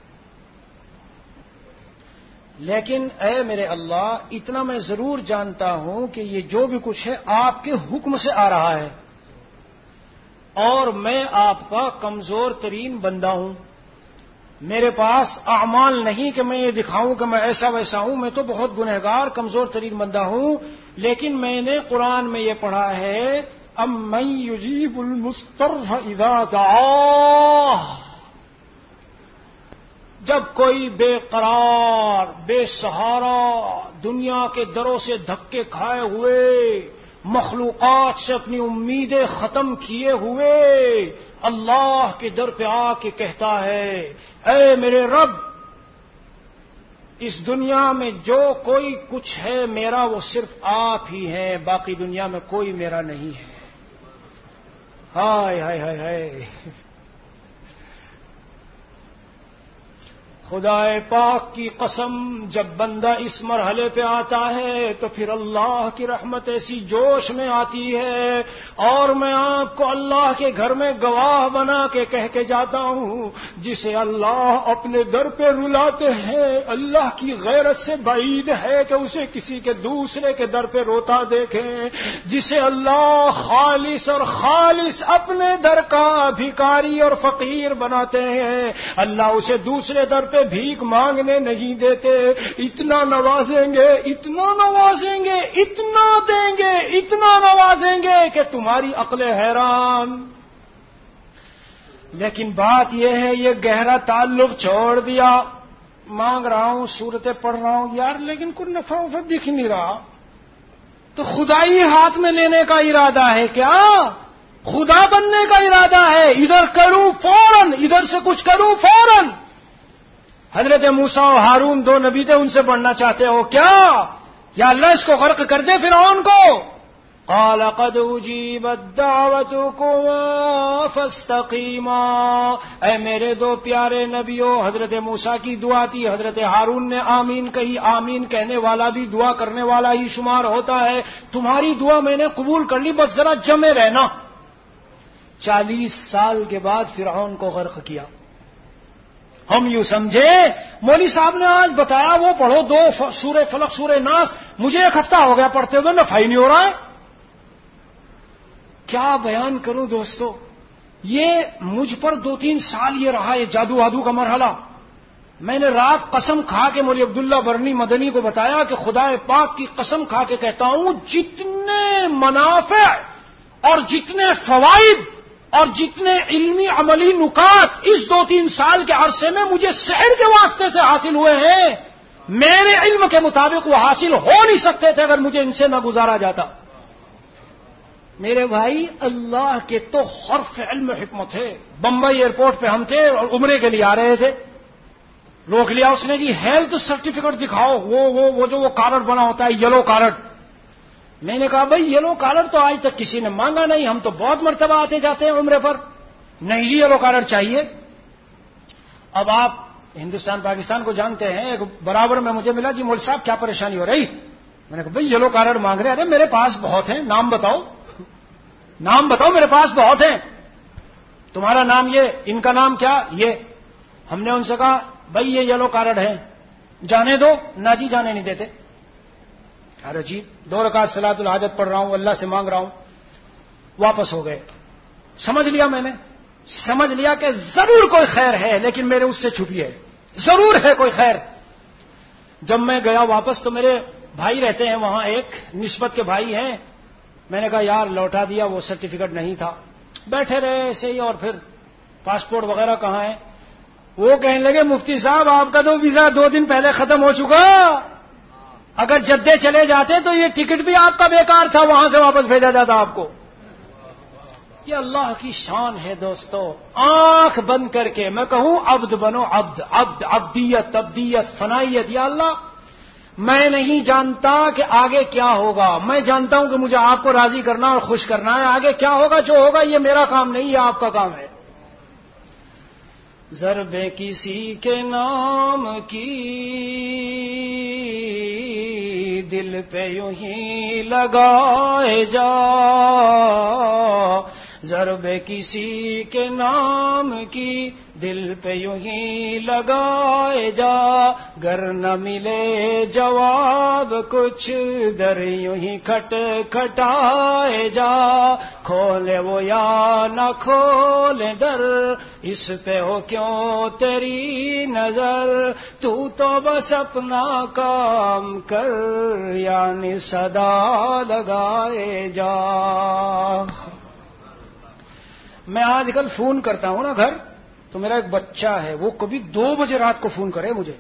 S1: لیکن اے میرے اللہ، اتنا میں ضرور جانتا ہوں کہ یہ جو بھی کچھ ہے آپ کے حکم سے آ رہا ہے، اور میں آپ کا کمزور ترین بندہ ہوں. میرے پاس اعمال نہیں کہ میں یہ دکھاؤں کہ میں ایسا ویسا ہوں، میں تو بہت گنہگار کمزور ترین بندہ ہوں. لیکن میں نے قرآن میں یہ پڑھا ہے، امن یجیب المضطر اذا دعاہ، جب کوئی بے قرار، بے سہارا، دنیا کے دروں سے دھکے کھائے ہوئے، مخلوقات سے اپنی امیدیں ختم کیے ہوئے اللہ کے در پہ آ کے کہتا ہے، اے میرے رب، اس دنیا میں جو کوئی کچھ ہے میرا وہ صرف آپ ہی ہیں، باقی دنیا میں کوئی میرا نہیں ہے. ہائے ہائے ہائے ہائے. خدائے پاک کی قسم، جب بندہ اس مرحلے پہ آتا ہے تو پھر اللہ کی رحمت ایسی جوش میں آتی ہے، اور میں آپ کو اللہ کے گھر میں گواہ بنا کے کہہ کے جاتا ہوں، جسے اللہ اپنے در پہ رلاتے ہیں اللہ کی غیرت سے بعید ہے کہ اسے کسی کے دوسرے کے در پہ روتا دیکھیں، جسے اللہ خالص اور خالص اپنے در کا بھکاری اور فقیر بناتے ہیں، اللہ اسے دوسرے در پہ بھیک مانگنے نہیں دیتے، اتنا نوازیں گے اتنا نوازیں گے اتنا دیں گے اتنا نوازیں گے کہ تمہاری عقل حیران۔ لیکن بات یہ ہے یہ گہرا تعلق چھوڑ دیا، مانگ رہا ہوں صورتیں پڑھ رہا ہوں یار، لیکن کوئی نفع وفع دکھ نہیں رہا، تو خدائی ہاتھ میں لینے کا ارادہ ہے کیا؟ خدا بننے کا ارادہ ہے، ادھر کروں فوراً ادھر سے کچھ کروں فوراً۔ حضرت موسیٰ و ہارون دو نبی تھے، ان سے بڑھنا چاہتے ہو کیا؟ یا اللہ اس کو غرق کر دے فرعون کو؟ قال قد اجیبت دعوتکما فاستقیما، اے میرے دو پیارے نبیوں، حضرت موسیٰ کی دعا تھی، حضرت ہارون نے آمین کہی، آمین کہنے والا بھی دعا کرنے والا ہی شمار ہوتا ہے، تمہاری دعا میں نے قبول کر لی، بس ذرا جمے رہنا۔ چالیس سال کے بعد فرعون کو غرق کیا۔ ہم یوں سمجھے مولوی صاحب نے آج بتایا وہ پڑھو دو سورہ فلق سورہ ناس، مجھے ایک ہفتہ ہو گیا پڑھتے ہوئے، نفع ہی نہیں ہو رہا ہے۔ کیا بیان کروں دوستو، یہ مجھ پر دو تین سال یہ رہا، یہ جادو وادو کا مرحلہ۔ میں نے رات قسم کھا کے مولوی عبداللہ برنی مدنی کو بتایا کہ خدا پاک کی قسم کھا کے کہتا ہوں، جتنے منافع اور جتنے فوائد اور جتنے علمی عملی نکات اس دو تین سال کے عرصے میں مجھے سحر کے واسطے سے حاصل ہوئے ہیں، میرے علم کے مطابق وہ حاصل ہو نہیں سکتے تھے اگر مجھے ان سے نہ گزارا جاتا۔ میرے بھائی اللہ کے تو حرف علم حکمت ہے۔ بمبئی ایئرپورٹ پہ ہم تھے اور عمرے کے لیے آ رہے تھے، روک لیا اس نے، جی ہیلتھ سرٹیفکیٹ دکھاؤ، وہ وہ وہ جو وہ کارڈ بنا ہوتا ہے یلو کارڈ۔ میں نے کہا بھائی یلو کارڈ تو آج تک کسی نے مانگا نہیں، ہم تو بہت مرتبہ آتے جاتے ہیں عمرے پر، نہیں جی یلو کارڈ چاہیے۔ اب آپ ہندوستان پاکستان کو جانتے ہیں، ایک برابر میں مجھے ملا، جی مولوی صاحب کیا پریشانی ہو رہی؟ میں نے کہا بھائی یلو کارڈ مانگ رہے ہیں، ارے میرے پاس بہت ہیں، نام بتاؤ نام بتاؤ میرے پاس بہت ہیں، تمہارا نام یہ، ان کا نام کیا یہ؟ ہم نے ان سے کہا بھائی یہ یلو کارڈ ہے، جانے دو، نہ جی جانے نہیں دیتے۔ ارے جی دو رکعت صلاۃ الحاجت پڑھ رہا ہوں، اللہ سے مانگ رہا ہوں، واپس ہو گئے۔ سمجھ لیا میں نے، سمجھ لیا کہ ضرور کوئی خیر ہے، لیکن میرے اس سے چھپی ہے، ضرور ہے کوئی خیر۔ جب میں گیا واپس تو میرے بھائی رہتے ہیں وہاں، ایک نسبت کے بھائی ہیں، میں نے کہا یار لوٹا دیا، وہ سرٹیفکیٹ نہیں تھا۔ بیٹھے رہے ایسے ہی، اور پھر پاسپورٹ وغیرہ کہاں ہے؟ وہ کہنے لگے مفتی صاحب آپ کا تو ویزا دو دن پہلے ختم ہو چکا، اگر جدے چلے جاتے تو یہ ٹکٹ بھی آپ کا بیکار تھا، وہاں سے واپس بھیجا جاتا آپ کو۔ یہ اللہ کی شان ہے دوستو، آنکھ بند کر کے میں کہوں عبد بنو، عبد عبد عبدیت تبدیت فنائیت۔ یا اللہ میں نہیں جانتا کہ آگے کیا ہوگا، میں جانتا ہوں کہ مجھے آپ کو راضی کرنا اور خوش کرنا ہے، آگے کیا ہوگا جو ہوگا یہ میرا کام نہیں، یہ آپ کا کام ہے۔ ضرب کسی کے نام کی دل پہ یوں ہی لگائے جا، ضرب کسی کے نام کی دل پہ یوں ہی لگائے جا، گر نہ ملے جواب کچھ در یوں ہی کھٹ کھٹائے جا، کھولے وہ یا نہ کھولے در اس پہ ہو کیوں تیری نظر، تو تو بس اپنا کام کر یعنی صدا لگائے جا۔ میں آج کل فون کرتا ہوں نا گھر، تو میرا ایک بچہ ہے، وہ کبھی دو بجے رات کو فون کرے مجھے،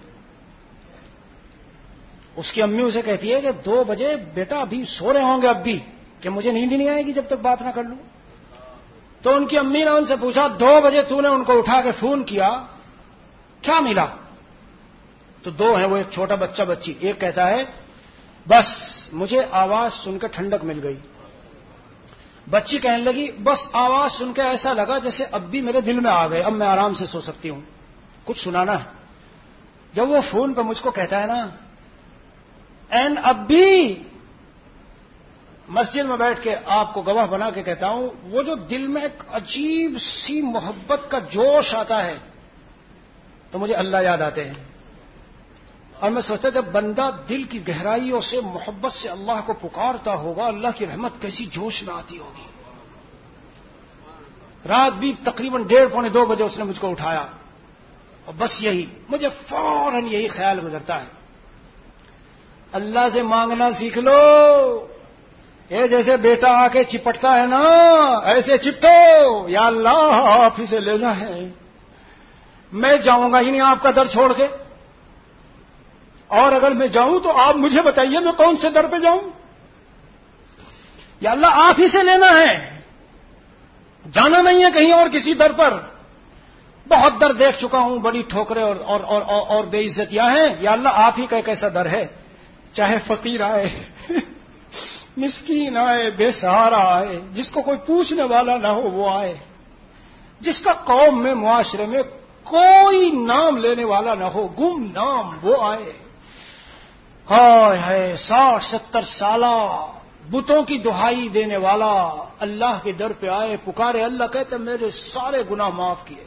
S1: اس کی امی اسے کہتی ہے کہ دو بجے بیٹا ابھی سو رہے ہوں گے اب بھی، کہ مجھے نیند ہی نہیں آئے گی جب تک بات نہ کر لوں۔ تو ان کی امی نے ان سے پوچھا دو بجے تو نے ان کو اٹھا کے فون کیا، کیا ملا؟ تو دو ہیں وہ، ایک چھوٹا بچہ بچی، ایک کہتا ہے بس مجھے آواز سن کے ٹھنڈک مل گئی، بچی کہنے لگی بس آواز سن کے ایسا لگا جیسے اب بھی میرے دل میں آ گئے، اب میں آرام سے سو سکتی ہوں، کچھ سنانا ہے۔ جب وہ فون پہ مجھ کو کہتا ہے نا، این اب بھی مسجد میں بیٹھ کے آپ کو گواہ بنا کے کہتا ہوں، وہ جو دل میں ایک عجیب سی محبت کا جوش آتا ہے تو مجھے اللہ یاد آتے ہیں، اور میں سوچتا جب بندہ دل کی گہرائیوں سے محبت سے اللہ کو پکارتا ہوگا، اللہ کی رحمت کیسی جوش میں آتی ہوگی۔ رات بھی تقریباً ڈیڑھ پونے دو بجے اس نے مجھ کو اٹھایا، اور بس یہی مجھے فوراً یہی خیال گزرتا ہے، اللہ سے مانگنا سیکھ لو، یہ جیسے بیٹا آ کے چپٹتا ہے نا، ایسے چپٹو، یا اللہ آپ ہی سے لینا ہے، میں جاؤں گا ہی نہیں آپ کا در چھوڑ کے، اور اگر میں جاؤں تو آپ مجھے بتائیے میں کون سے در پہ جاؤں، یا اللہ آپ ہی سے لینا ہے، جانا نہیں ہے کہیں اور کسی در پر، بہت در دیکھ چکا ہوں، بڑی ٹھوکریں اور اور اور, اور, اور بے عزتیاں ہیں، یا اللہ آپ ہی کا ایک ایسا در ہے، چاہے فقیر آئے مسکین آئے، بے سہارا آئے، جس کو کوئی پوچھنے والا نہ ہو وہ آئے، جس کا قوم میں معاشرے میں کوئی نام لینے والا نہ ہو، گم نام، وہ آئے۔ ہائے ہائے، ساٹھ ستر سالہ بتوں کی دہائی دینے والا اللہ کے در پہ آئے، پکارے، اللہ کہتے میرے سارے گناہ معاف کیے۔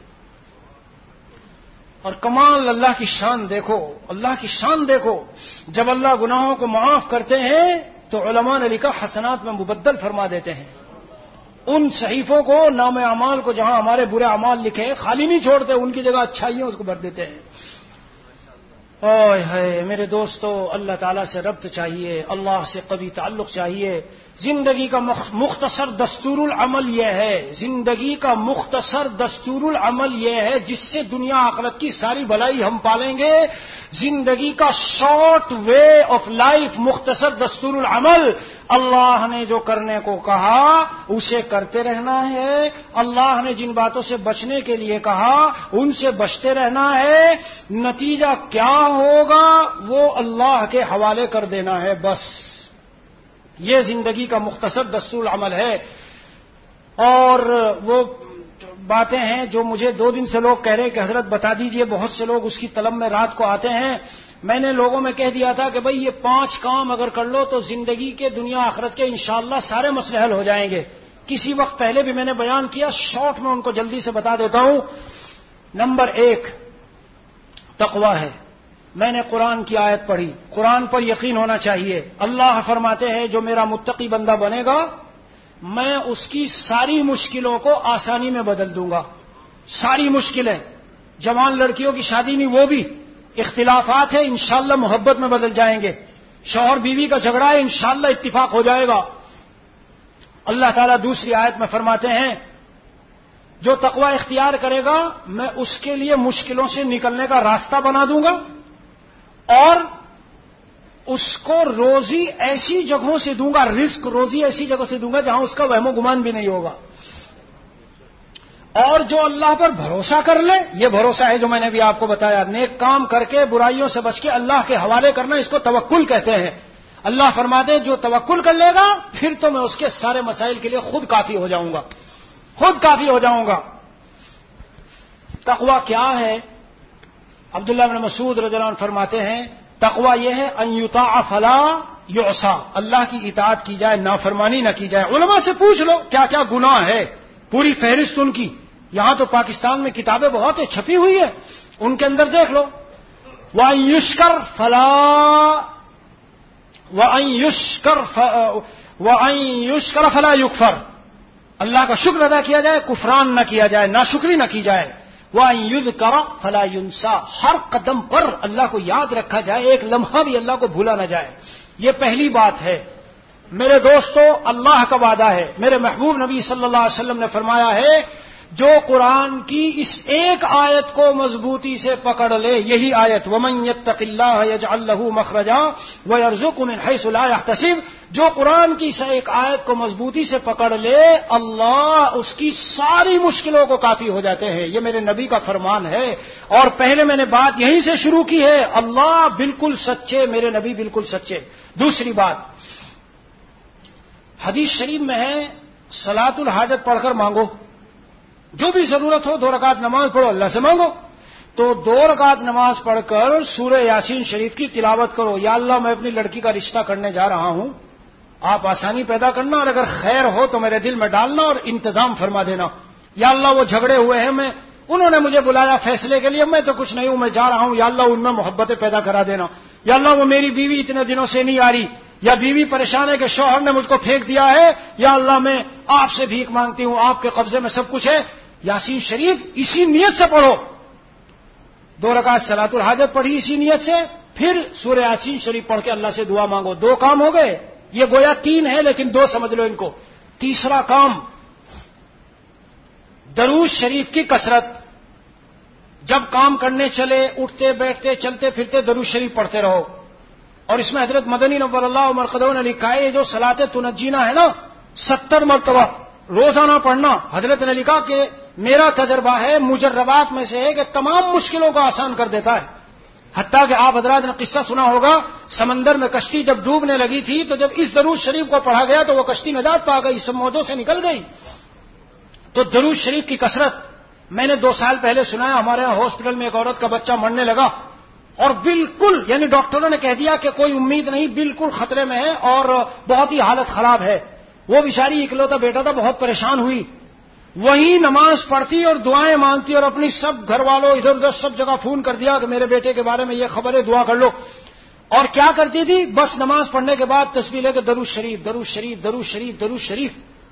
S1: اور کمال اللہ کی شان دیکھو، اللہ کی شان دیکھو، جب اللہ گناہوں کو معاف کرتے ہیں تو علماء نے لکھا حسنات میں مبدل فرما دیتے ہیں، ان صحیفوں کو، نام اعمال کو جہاں ہمارے برے اعمال لکھے ہیں خالی نہیں چھوڑتے، ان کی جگہ اچھائیاں اس کو بھر دیتے ہیں۔ اوئے ہے میرے دوستو، اللہ تعالیٰ سے ربط چاہیے، اللہ سے قوی تعلق چاہیے۔ زندگی کا مختصر دستور العمل یہ ہے، زندگی کا مختصر دستور العمل یہ ہے جس سے دنیا آخرت کی ساری بھلائی ہم پالیں گے۔ زندگی کا شارٹ وے آف لائف، مختصر دستور العمل، اللہ نے جو کرنے کو کہا اسے کرتے رہنا ہے، اللہ نے جن باتوں سے بچنے کے لیے کہا ان سے بچتے رہنا ہے، نتیجہ کیا ہوگا وہ اللہ کے حوالے کر دینا ہے، بس یہ زندگی کا مختصر دستور العمل ہے۔ اور وہ باتیں ہیں جو مجھے دو دن سے لوگ کہہ رہے کہ حضرت بتا دیجئے، بہت سے لوگ اس کی طلب میں رات کو آتے ہیں، میں نے لوگوں میں کہہ دیا تھا کہ بھئی یہ پانچ کام اگر کر لو تو زندگی کے دنیا آخرت کے انشاءاللہ سارے مسئلے حل ہو جائیں گے۔ کسی وقت پہلے بھی میں نے بیان کیا، شارٹ میں ان کو جلدی سے بتا دیتا ہوں۔ نمبر ایک تقوی ہے۔ میں نے قرآن کی آیت پڑھی، قرآن پر یقین ہونا چاہیے۔ اللہ فرماتے ہیں جو میرا متقی بندہ بنے گا میں اس کی ساری مشکلوں کو آسانی میں بدل دوں گا، ساری مشکلیں، جوان لڑکیوں کی شادی نہیں وہ بھی، اختلافات ہیں انشاءاللہ محبت میں بدل جائیں گے، شوہر بیوی کا جھگڑا ہے انشاءاللہ اتفاق ہو جائے گا۔ اللہ تعالیٰ دوسری آیت میں فرماتے ہیں جو تقوی اختیار کرے گا میں اس کے لیے مشکلوں سے نکلنے کا راستہ بنا دوں گا، اور اس کو روزی ایسی جگہوں سے دوں گا، رزق روزی ایسی جگہ سے دوں گا جہاں اس کا وہم و گمان بھی نہیں ہوگا۔ اور جو اللہ پر بھروسہ کر لے، یہ بھروسہ ہے جو میں نے بھی آپ کو بتایا، نیک کام کر کے برائیوں سے بچ کے اللہ کے حوالے کرنا، اس کو توکل کہتے ہیں۔ اللہ فرماتے ہیں جو توکل کر لے گا پھر تو میں اس کے سارے مسائل کے لیے خود کافی ہو جاؤں گا، خود کافی ہو جاؤں گا۔ تقوی کیا ہے؟ عبداللہ بن مسعود رضی اللہ عنہ فرماتے ہیں تقوی یہ ہے ان یطاع فلا یعصى، اللہ کی اطاعت کی جائے، نافرمانی نہ کی جائے۔ علماء سے پوچھ لو کیا کیا گناہ ہے، پوری فہرست ان کی، یہاں تو پاکستان میں کتابیں بہت ہے، چھپی ہوئی ہے، ان کے اندر دیکھ لو۔ وَأَن يُشْكَرْ فَلَا وَأَن يُشْكَرْ وَأَن يُشْكَرَ فَلَا يُكْفَرْ، اللہ کا شکر ادا کیا جائے، کفران نہ کیا جائے، ناشکری نہ کی جائے۔ وَأَن يُذْكَرَ فَلَا يُنسَى، ہر قدم پر اللہ کو یاد رکھا جائے، ایک لمحہ بھی اللہ کو بھولا نہ جائے۔ یہ پہلی بات ہے۔ میرے دوستو اللہ کا وعدہ ہے، میرے محبوب نبی صلی اللہ علیہ وسلم نے فرمایا ہے جو قرآن کی اس ایک آیت کو مضبوطی سے پکڑ لے، یہی آیت وَمَن يَتَّقِ اللَّهَ يَجْعَل لَّهُ مَخْرَجًا وَيَرْزُقْهُ مِنْ حَيْثُ لَا يَحْتَسِبُ، جو قرآن کی اس ایک آیت کو مضبوطی سے پکڑ لے اللہ اس کی ساری مشکلوں کو کافی ہو جاتے ہیں۔ یہ میرے نبی کا فرمان ہے، اور پہلے میں نے بات یہیں سے شروع کی ہے، اللہ بالکل سچے، میرے نبی بالکل سچے۔ دوسری بات، حدیث شریف میں ہے صلاۃ الحاجت پڑھ کر مانگو، جو بھی ضرورت ہو دو رکعت نماز پڑھو اللہ سے مانگو۔ تو دو رکعت نماز پڑھ کر سورہ یاسین شریف کی تلاوت کرو. یا اللہ میں اپنی لڑکی کا رشتہ کرنے جا رہا ہوں, آپ آسانی پیدا کرنا, اور اگر خیر ہو تو میرے دل میں ڈالنا اور انتظام فرما دینا. یا اللہ وہ جھگڑے ہوئے ہیں, میں انہوں نے مجھے بلایا فیصلے کے لیے, میں تو کچھ نہیں ہوں, میں جا رہا ہوں, یا اللہ ان میں محبتیں پیدا کرا دینا. یا اللہ وہ میری بیوی اتنے دنوں سے نہیں آ رہی, یا بیوی پریشان ہے کہ شوہر نے مجھ کو پھینک دیا ہے, یا اللہ میں آپ سے بھیک مانگتی ہوں, آپ کے قبضے میں سب کچھ ہے. یاسین شریف اسی نیت سے پڑھو. دو رکعت صلاۃ الحاجت پڑھی اسی نیت سے, پھر سورہ یاسین شریف پڑھ کے اللہ سے دعا مانگو. دو کام ہو گئے. یہ گویا تین ہے لیکن دو سمجھ لو ان کو. تیسرا کام درود شریف کی کثرت. جب کام کرنے چلے, اٹھتے بیٹھتے چلتے پھرتے درود شریف پڑھتے رہو. اور اس میں حضرت مدنی نور اللہ مرقدہ نے لکھا ہے, جو صلاۃ تنجینا ہے نا, ستر مرتبہ روزانہ پڑھنا. حضرت نے لکھا کہ میرا تجربہ ہے, مجربات میں سے ہے کہ تمام مشکلوں کو آسان کر دیتا ہے. حتیٰ کہ آپ حضرات نے قصہ سنا ہوگا, سمندر میں کشتی جب ڈوبنے لگی تھی تو جب اس درود شریف کو پڑھا گیا تو وہ کشتی نجات پا گئی, سب موجوں سے نکل گئی. تو درود شریف کی کثرت. میں نے دو سال پہلے سنا ہے, ہمارے یہاں ہاسپٹل میں ایک عورت کا بچہ مرنے لگا, اور بالکل یعنی ڈاکٹروں نے کہہ دیا کہ کوئی امید نہیں, بالکل خطرے میں ہے اور بہت ہی حالت خراب ہے. وہ بیچاری اکلوتا بیٹا تھا, بہت پریشان ہوئی. وہی نماز پڑھتی اور دعائیں مانگتی, اور اپنی سب گھر والوں ادھر ادھر سب جگہ فون کر دیا کہ میرے بیٹے کے بارے میں یہ خبر ہے, دعا کر لو. اور کیا کرتی تھی, بس نماز پڑھنے کے بعد تسبیح لے کے درود شریف درود شریف درود شریف درود شریف.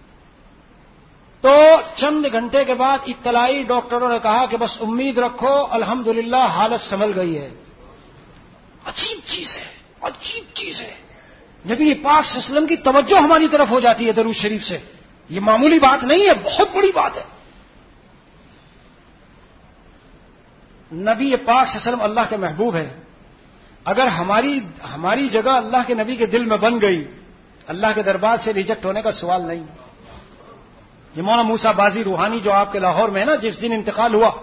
S1: تو چند گھنٹے کے بعد اطلاعی ڈاکٹروں نے کہا کہ بس امید رکھو, الحمدللہ حالت سنبھل گئی ہے. عجیب چیز ہے, عجیب چیز ہے. نبی پاک صلی اللہ علیہ وسلم کی توجہ ہماری طرف ہو جاتی ہے درود شریف سے. یہ معمولی بات نہیں ہے, بہت بڑی بات ہے. نبی پاک صلی اللہ علیہ وسلم اللہ کے محبوب ہے. اگر ہماری ہماری جگہ اللہ کے نبی کے دل میں بن گئی, اللہ کے دربار سے ریجیکٹ ہونے کا سوال نہیں. یہ مولانا موسیٰ بازی روحانی جو آپ کے لاہور میں ہے نا, جس دن انتقال ہوا,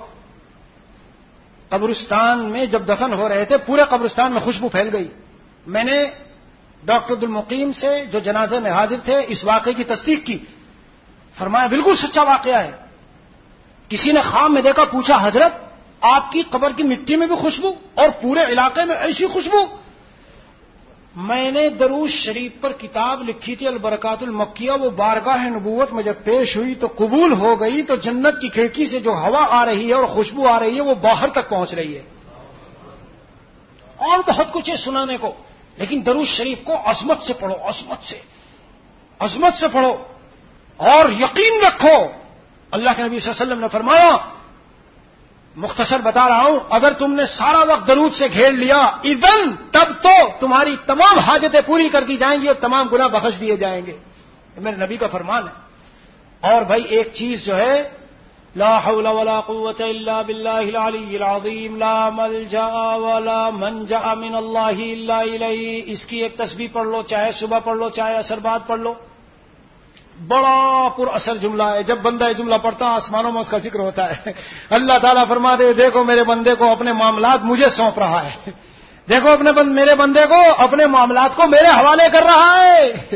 S1: قبرستان میں جب دفن ہو رہے تھے پورے قبرستان میں خوشبو پھیل گئی. میں نے ڈاکٹر عبدالمقیم سے جو جنازے میں حاضر تھے اس واقعے کی تصدیق کی. فرمایا بالکل سچا واقعہ ہے. کسی نے خواب میں دیکھا, پوچھا حضرت آپ کی قبر کی مٹی میں بھی خوشبو اور پورے علاقے میں ایسی خوشبو. میں نے درود شریف پر کتاب لکھی تھی البرکات المکیہ, وہ بارگاہ نبوت میں جب پیش ہوئی تو قبول ہو گئی. تو جنت کی کھڑکی سے جو ہوا آ رہی ہے اور خوشبو آ رہی ہے وہ باہر تک پہنچ رہی ہے. اور بہت کچھ ہے سنانے کو, لیکن درود شریف کو عظمت سے پڑھو, عظمت سے عظمت سے پڑھو. اور یقین رکھو, اللہ کے نبی صلی اللہ علیہ وسلم نے فرمایا, مختصر بتا رہا ہوں, اگر تم نے سارا وقت درود سے گھیر لیا اذن تب تو تمہاری تمام حاجتیں پوری کر دی جائیں گی اور تمام گناہ بخش دیے جائیں گے. یہ میرے نبی کا فرمان ہے. اور بھائی ایک چیز جو ہے, لا حول ولا قوت الا باللہ العلی العظیم لا ملجا ولا منجا من اللہ الا الیہ, اس کی ایک تسبیح پڑھ لو, چاہے صبح پڑھ لو چاہے عصر بعد پڑھ لو. بڑا پر اثر جملہ ہے. جب بندہ یہ جملہ پڑھتا آسمانوں میں اس کا ذکر ہوتا ہے. اللہ تعالیٰ فرما دے, دیکھو میرے بندے کو اپنے معاملات مجھے سونپ رہا ہے, دیکھو اپنے بند میرے بندے کو اپنے معاملات کو میرے حوالے کر رہا ہے.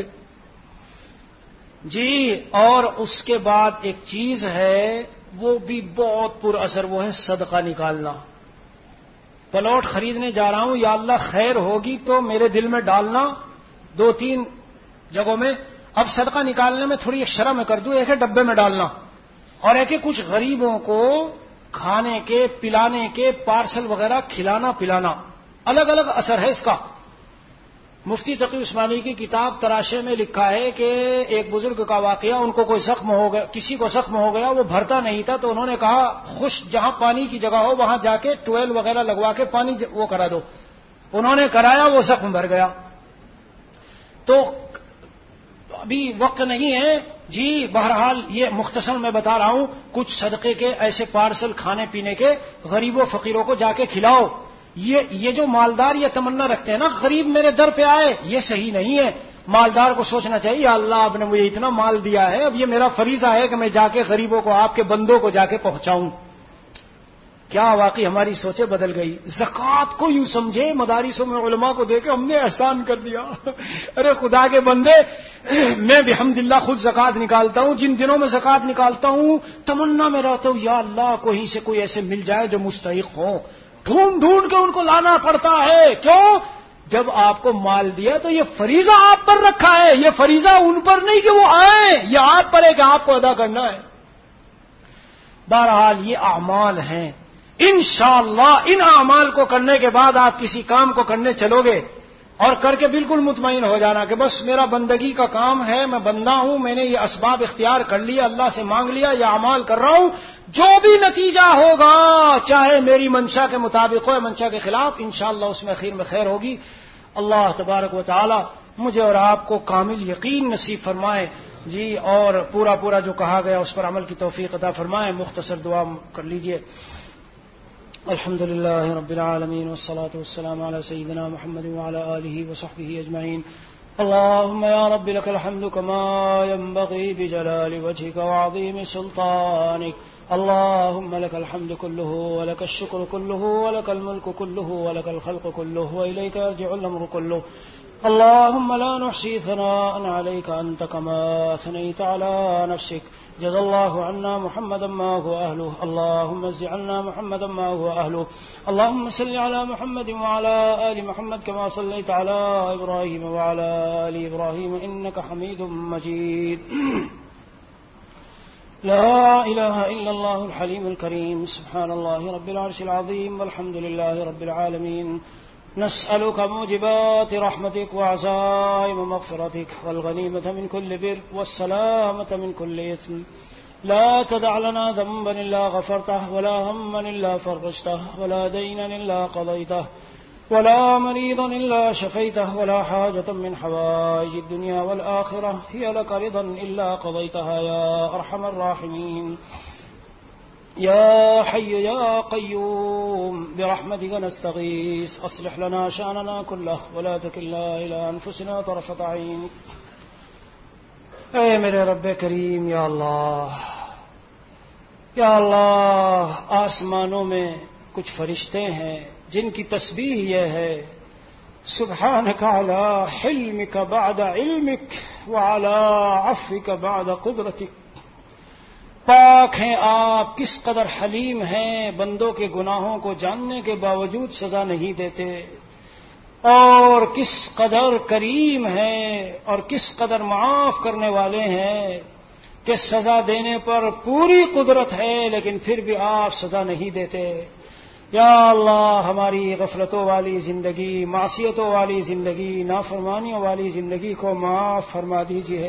S1: جی, اور اس کے بعد ایک چیز ہے وہ بھی بہت پر اثر, وہ ہے صدقہ نکالنا. پلاٹ خریدنے جا رہا ہوں, یا اللہ خیر ہوگی تو میرے دل میں ڈالنا. دو تین جگہوں میں اب صدقہ نکالنے میں تھوڑی ایک شرح میں کر دوں, ایک ہے ڈبے میں ڈالنا, اور ایک ہے کچھ غریبوں کو کھانے کے پلانے کے پارسل وغیرہ کھلانا پلانا. الگ الگ اثر ہے اس کا. مفتی تقی عثمانی کی کتاب تراشے میں لکھا ہے کہ ایک بزرگ کا واقعہ, ان کو کوئی زخم ہو گیا, کسی کو زخم ہو گیا, وہ بھرتا نہیں تھا, تو انہوں نے کہا خوش جہاں پانی کی جگہ ہو وہاں جا کے ٹویل وغیرہ لگوا کے پانی وہ کرا دو. انہوں نے کرایا, وہ زخم بھر گیا. تو ابھی وقت نہیں ہے جی, بہرحال یہ مختصر میں بتا رہا ہوں, کچھ صدقے کے ایسے پارسل کھانے پینے کے غریبوں فقیروں کو جا کے کھلاؤ. یہ یہ جو مالدار یہ تمنا رکھتے ہیں نا غریب میرے در پہ آئے, یہ صحیح نہیں ہے. مالدار کو سوچنا چاہیے اللہ آپ نے مجھے اتنا مال دیا ہے, اب یہ میرا فریضہ ہے کہ میں جا کے غریبوں کو آپ کے بندوں کو جا کے پہنچاؤں. کیا واقعی ہماری سوچیں بدل گئی. زکوٰۃ کو یوں سمجھے مدارسوں میں علماء کو دے کے ہم نے احسان کر دیا. ارے خدا کے بندے، میں بحمدللہ خود زکوٰۃ نکالتا ہوں. جن دنوں میں زکوٰۃ نکالتا ہوں تمنا میں رہتا ہوں یا اللہ کوئی سے کوئی ایسے مل جائے جو مستحق ہوں. ڈھونڈ ڈھونڈ کے ان کو لانا پڑتا ہے. کیوں؟ جب آپ کو مال دیا تو یہ فریضہ آپ پر رکھا ہے. یہ فریضہ ان پر نہیں کہ وہ آئیں، یہ آپ پر ہے کہ آپ کو ادا کرنا ہے. بہرحال یہ اعمال ہیں. انشاءاللہ ان اعمال کو کرنے کے بعد آپ کسی کام کو کرنے چلو گے اور کر کے بالکل مطمئن ہو جانا کہ بس میرا بندگی کا کام ہے، میں بندہ ہوں، میں نے یہ اسباب اختیار کر لیا، اللہ سے مانگ لیا، یہ اعمال کر رہا ہوں. جو بھی نتیجہ ہوگا چاہے میری منشا کے مطابق ہو یا منشا کے خلاف، انشاءاللہ اس میں اخیر میں خیر ہوگی. اللہ تبارک و تعالی مجھے اور آپ کو کامل یقین نصیب فرمائے جی، اور پورا پورا جو کہا گیا اس پر عمل کی توفیق عطا فرمائے. مختصر دعا کر لیجئے. الحمد للہ رب العالمین والصلاة والسلام علی سیدنا محمد وعلی آلہ وصحبہ اجمعین. اللهم يا رب لك الحمد كما ينبغي بجلال وجهك وعظيم سلطانك. اللهم لك الحمد كله ولك الشكر كله ولك الملك كله ولك الخلق كله وإليك يرجع الأمر كله. اللهم لا نحصي ثناء عليك أنت كما ثنيت على نفسك. جزا الله عنا محمدا ما هو أهله. اللهم اجز عنا محمدا ما هو أهله. اللهم صل على محمد وعلى آل محمد كما صليت على إبراهيم وعلى آل إبراهيم إنك حميد مجيد. لا إله إلا الله الحليم الكريم. سبحان الله رب العرش العظيم والحمد لله رب العالمين. نسألك موجبات رحمتك وعزائم مغفرتك والغنيمة من كل بر والسلامة من كل إثم. لا تدع لنا ذنبا إلا غفرته ولا هما إلا فرجته ولا دينا إلا قضيته ولا مريضا إلا شفيته ولا حاجة من حوائج الدنيا والآخرة هي لك رضا إلا قضيتها يا أرحم الراحمين. يا حي يا قيوم برحمتك نستغيث. أصلح لنا شأننا كله ولا تكلنا إلى أنفسنا طرفة عين. اے میرے رب کریم، یا اللہ یا اللہ، آسمانوں میں کچھ فرشتے ہیں جن کی تسبیح یہ ہے سبحانک علی حلمک بعد علمک وعلی عفوک بعد قدرتک. پاک ہیں آپ، کس قدر حلیم ہیں، بندوں کے گناہوں کو جاننے کے باوجود سزا نہیں دیتے، اور کس قدر کریم ہیں اور کس قدر معاف کرنے والے ہیں کہ سزا دینے پر پوری قدرت ہے لیکن پھر بھی آپ سزا نہیں دیتے. یا اللہ، ہماری غفلتوں والی زندگی، معصیتوں والی زندگی، نافرمانیوں والی زندگی کو معاف فرما دیجیے.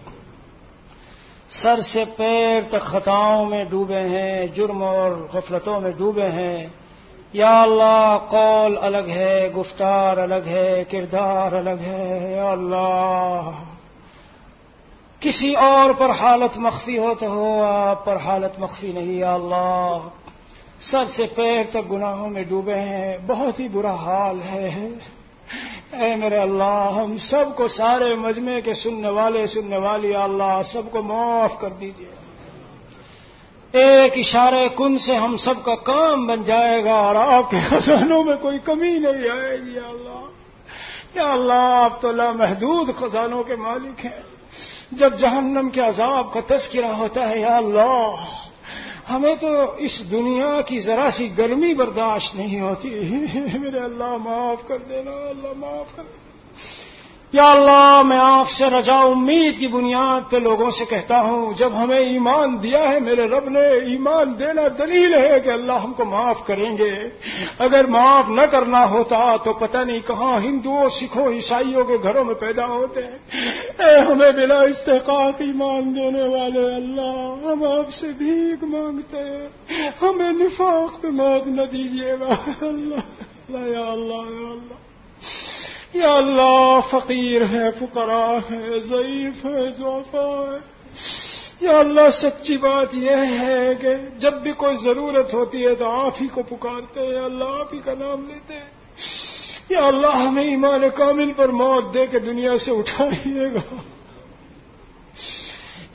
S1: سر سے پیر تک خطاؤں میں ڈوبے ہیں، جرم اور غفلتوں میں ڈوبے ہیں. یا اللہ، قول الگ ہے، گفتار الگ ہے، کردار الگ ہے. یا اللہ، کسی اور پر حالت مخفی ہو تو ہو، آپ پر حالت مخفی نہیں. یا اللہ، سر سے پیر تک گناہوں میں ڈوبے ہیں، بہت ہی برا حال ہے. اے میرے اللہ، ہم سب کو، سارے مجمع کے سننے والے سننے والی، یا اللہ سب کو معاف کر دیجیے. ایک اشارے کن سے ہم سب کا کام بن جائے گا اور آپ کے خزانوں میں کوئی کمی نہیں آئے گی. یا اللہ یا اللہ، آپ تو لامحدود خزانوں کے مالک ہیں. جب جہنم کے عذاب کا تذکرہ ہوتا ہے، یا اللہ ہمیں تو اس دنیا کی ذرا سی گرمی برداشت نہیں ہوتی. میرے اللہ معاف کر دینا، اللہ معاف کر دینا. یا اللہ، میں آپ سے رجا امید کی بنیاد پہ لوگوں سے کہتا ہوں، جب ہمیں ایمان دیا ہے میرے رب نے، ایمان دینا دلیل ہے کہ اللہ ہم کو معاف کریں گے. اگر معاف نہ کرنا ہوتا تو پتہ نہیں کہاں ہندوؤں، سکھوں، عیسائیوں کے گھروں میں پیدا ہوتے. اے ہمیں بلا استحقاق ایمان دینے والے اللہ، ہم آپ سے بھیک مانگتے ہیں، ہمیں نفاق پہ موت نہ دیجیے گا. اللہ یا اللہ یا اللہ یا اللہ، فقیر ہے، فقراء ہے، ضعیف ہے، ضعفاء ہے. یا اللہ، سچی بات یہ ہے کہ جب بھی کوئی ضرورت ہوتی ہے تو آپ ہی کو پکارتے ہیں، اللہ آپ ہی کا نام لیتے ہیں. یا اللہ، ہمیں ایمان کامل پر موت دے کے دنیا سے اٹھائیے گا.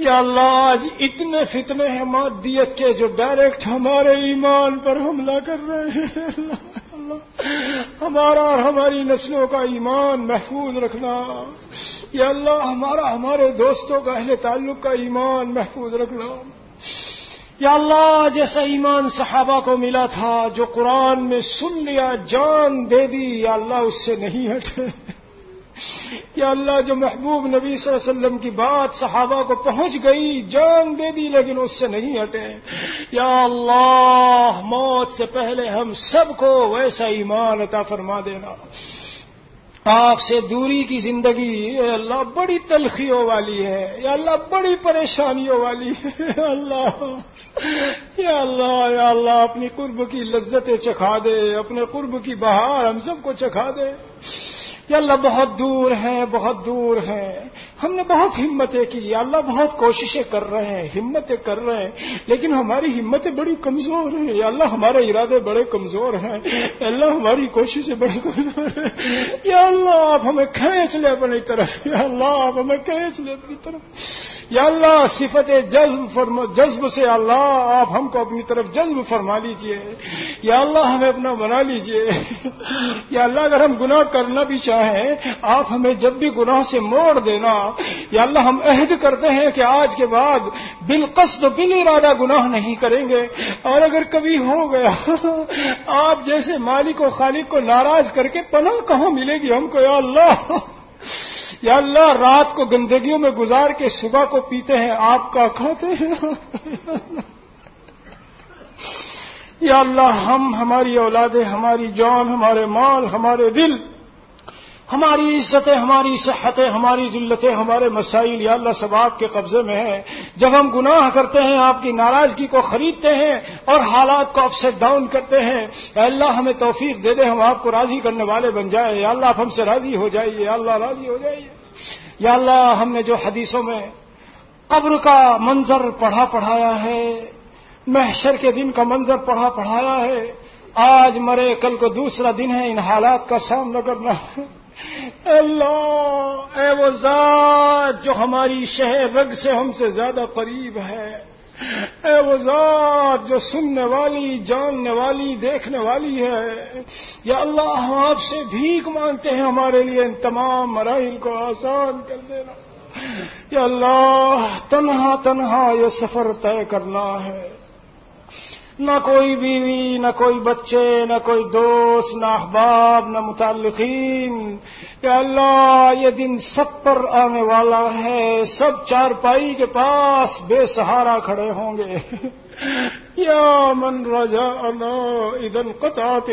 S1: یا اللہ آج اتنے فتنے ہیں مادیت کے جو ڈائریکٹ ہمارے ایمان پر حملہ کر رہے ہیں. اللہ اللہ ہمارا اور ہماری نسلوں کا ایمان محفوظ رکھنا. یا اللہ ہمارا ہمارے دوستوں کا اہل تعلق کا ایمان محفوظ رکھنا. یا اللہ جیسا ایمان صحابہ کو ملا تھا جو قرآن میں سن لیا جان دے دی، یا اللہ اس سے نہیں ہٹے. یا اللہ جو محبوب نبی صلی اللہ علیہ وسلم کی بات صحابہ کو پہنچ گئی، جان دے دی لیکن اس سے نہیں ہٹے. یا اللہ موت سے پہلے ہم سب کو ویسا ایمان عطا فرما دینا. آپ سے دوری کی زندگی اے اللہ بڑی تلخیوں والی ہے، یا اللہ بڑی پریشانیوں والی ہے. اللہ یا اللہ یا اللہ اپنی قرب کی لذتیں چکھا دے، اپنے قرب کی بہار ہم سب کو چکھا دے. یا اللہ بہت دور ہیں بہت دور ہیں، ہم نے بہت ہمتیں کی، یا اللہ بہت کوششیں کر رہے ہیں، ہمتیں کر رہے ہیں، لیکن ہماری ہمتیں بڑی کمزور ہیں. یا اللہ ہمارے ارادے بڑے کمزور ہیں، یا اللہ ہماری کوششیں بڑی کمزور ہیں. یا اللہ آپ ہمیں کھینچ لے اپنی طرف، یا اللہ آپ ہمیں کھینچ لے اپنی طرف. یا اللہ صفت جذب فرما جذب سے اللہ آپ ہم کو اپنی طرف جذب فرما لیجئے. یا اللہ ہمیں اپنا بنا لیجئے. یا اللہ اگر ہم گناہ کرنا بھی چاہیں آپ ہمیں جب بھی گناہ سے موڑ دینا. یا اللہ ہم عہد کرتے ہیں کہ آج کے بعد بالقصد بال ارادہ گناہ نہیں کریں گے، اور اگر کبھی ہو گیا آپ جیسے مالک و خالق کو ناراض کر کے پناہ کہاں ملے گی ہم کو. یا اللہ یا اللہ رات کو گندگیوں میں گزار کے صبح کو پیتے ہیں، آپ کا کھاتے ہیں. یا اللہ ہم ہماری اولادیں، ہماری جان، ہمارے مال، ہمارے دل، ہماری عزتیں، ہماری صحتیں، ہماری ذلتیں، ہمارے مسائل یا اللہ سب آپ کے قبضے میں ہیں. جب ہم گناہ کرتے ہیں آپ کی ناراضگی کو خریدتے ہیں اور حالات کو اپ سیٹ ڈاؤن کرتے ہیں، اے اللہ ہمیں توفیق دے دے ہم آپ کو راضی کرنے والے بن جائیں. یا اللہ آپ ہم سے راضی ہو جائیے، یا اللہ راضی ہو جائیے. یا اللہ ہم نے جو حدیثوں میں قبر کا منظر پڑھا پڑھایا ہے، محشر کے دن کا منظر پڑھا پڑھایا ہے، آج مرے کل کو دوسرا دن ہے، ان حالات کا سامنا کرنا ہے. اللہ اے وہ ذات جو ہماری شہ رگ سے ہم سے زیادہ قریب ہے، اے وہ ذات جو سننے والی، جاننے والی، دیکھنے والی ہے. یا اللہ ہم آپ سے بھیک مانگتے ہیں ہمارے لیے ان تمام مراحل کو آسان کر دینا. یا اللہ تنہا تنہا یہ سفر طے کرنا ہے، نہ کوئی بیوی، نہ کوئی بچے، نہ کوئی دوست، نہ احباب، نہ متعلقین. یا اللہ یہ دن سب پر آنے والا ہے، سب چارپائی کے پاس بے سہارا کھڑے ہوں گے. یا من رجاءنا اذا انقطعت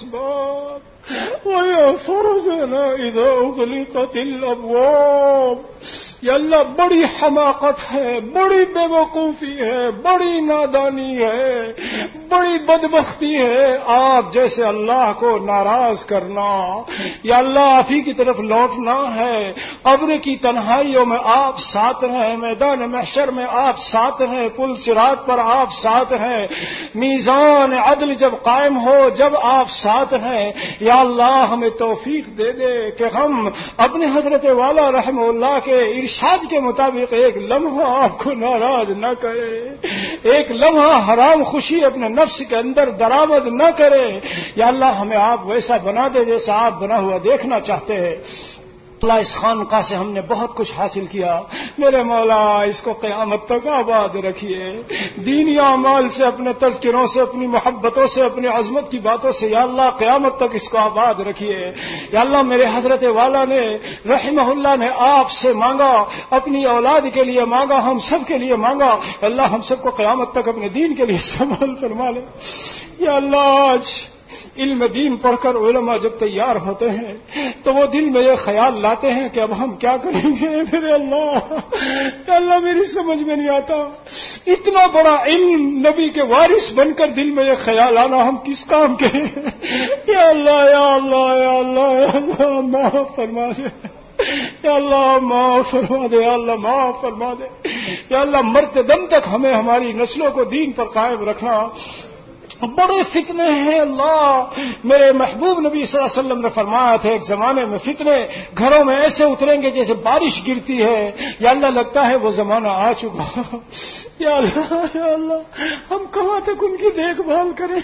S1: الاسباب ویا فرجنا اذا اغلقت الابواب. یا اللہ بڑی حماقت ہے، بڑی بے وقوفی ہے، بڑی نادانی ہے، بڑی بدبختی ہے آپ جیسے اللہ کو ناراض کرنا. یا اللہ آپ ہی کی طرف لوٹنا ہے. قبر کی تنہائیوں میں آپ ساتھ ہیں، میدان محشر میں آپ ساتھ ہیں، پل صراط پر آپ ساتھ ہیں، میزان عدل جب قائم ہو جب آپ ساتھ ہیں. یا اللہ ہمیں توفیق دے دے کہ ہم اپنے حضرت والا رحمہ اللہ کے ارشاد کے مطابق ایک لمحہ آپ کو ناراض نہ کرے، ایک لمحہ حرام خوشی اپنے نفس کے اندر درآمد نہ کرے. یا اللہ ہمیں آپ ویسا بنا دے جیسا آپ بنا ہوا دیکھنا چاہتے ہیں. اللہ اس خانقاہ سے ہم نے بہت کچھ حاصل کیا، میرے مولا اس کو قیامت تک آباد رکھیے. دینی اعمال سے، اپنے تذکروں سے، اپنی محبتوں سے، اپنی عظمت کی باتوں سے یا اللہ قیامت تک اس کو آباد رکھیے. یا اللہ میرے حضرت والا نے رحمہ اللہ نے آپ سے مانگا، اپنی اولاد کے لیے مانگا، ہم سب کے لیے مانگا. اللہ ہم سب کو قیامت تک اپنے دین کے لیے استعمال فرما لے. یا اللہ آج علم دین پڑھ کر علماء جب تیار ہوتے ہیں تو وہ دل میں یہ خیال لاتے ہیں کہ اب ہم کیا کریں گے. میرے اللہ اللہ میری سمجھ میں نہیں آتا، اتنا بڑا علم نبی کے وارث بن کر دل میں یہ خیال آنا ہم کس کام کے. یا اللہ یا اللہ یا اللہ یا اللہ معاف فرما دے، یا اللہ معاف فرما دے، یا اللہ معاف فرما دے. یا اللہ مرتے دم تک ہمیں ہماری نسلوں کو دین پر قائم رکھنا. بڑے فتنے ہیں اللہ. میرے محبوب نبی صلی اللہ علیہ وسلم نے فرمایا تھا ایک زمانے میں فتنے گھروں میں ایسے اتریں گے جیسے بارش گرتی ہے. یا اللہ لگتا ہے وہ زمانہ آ چکا. یا اللہ یا اللہ ہم کہاں تک ان کی دیکھ بھال کریں.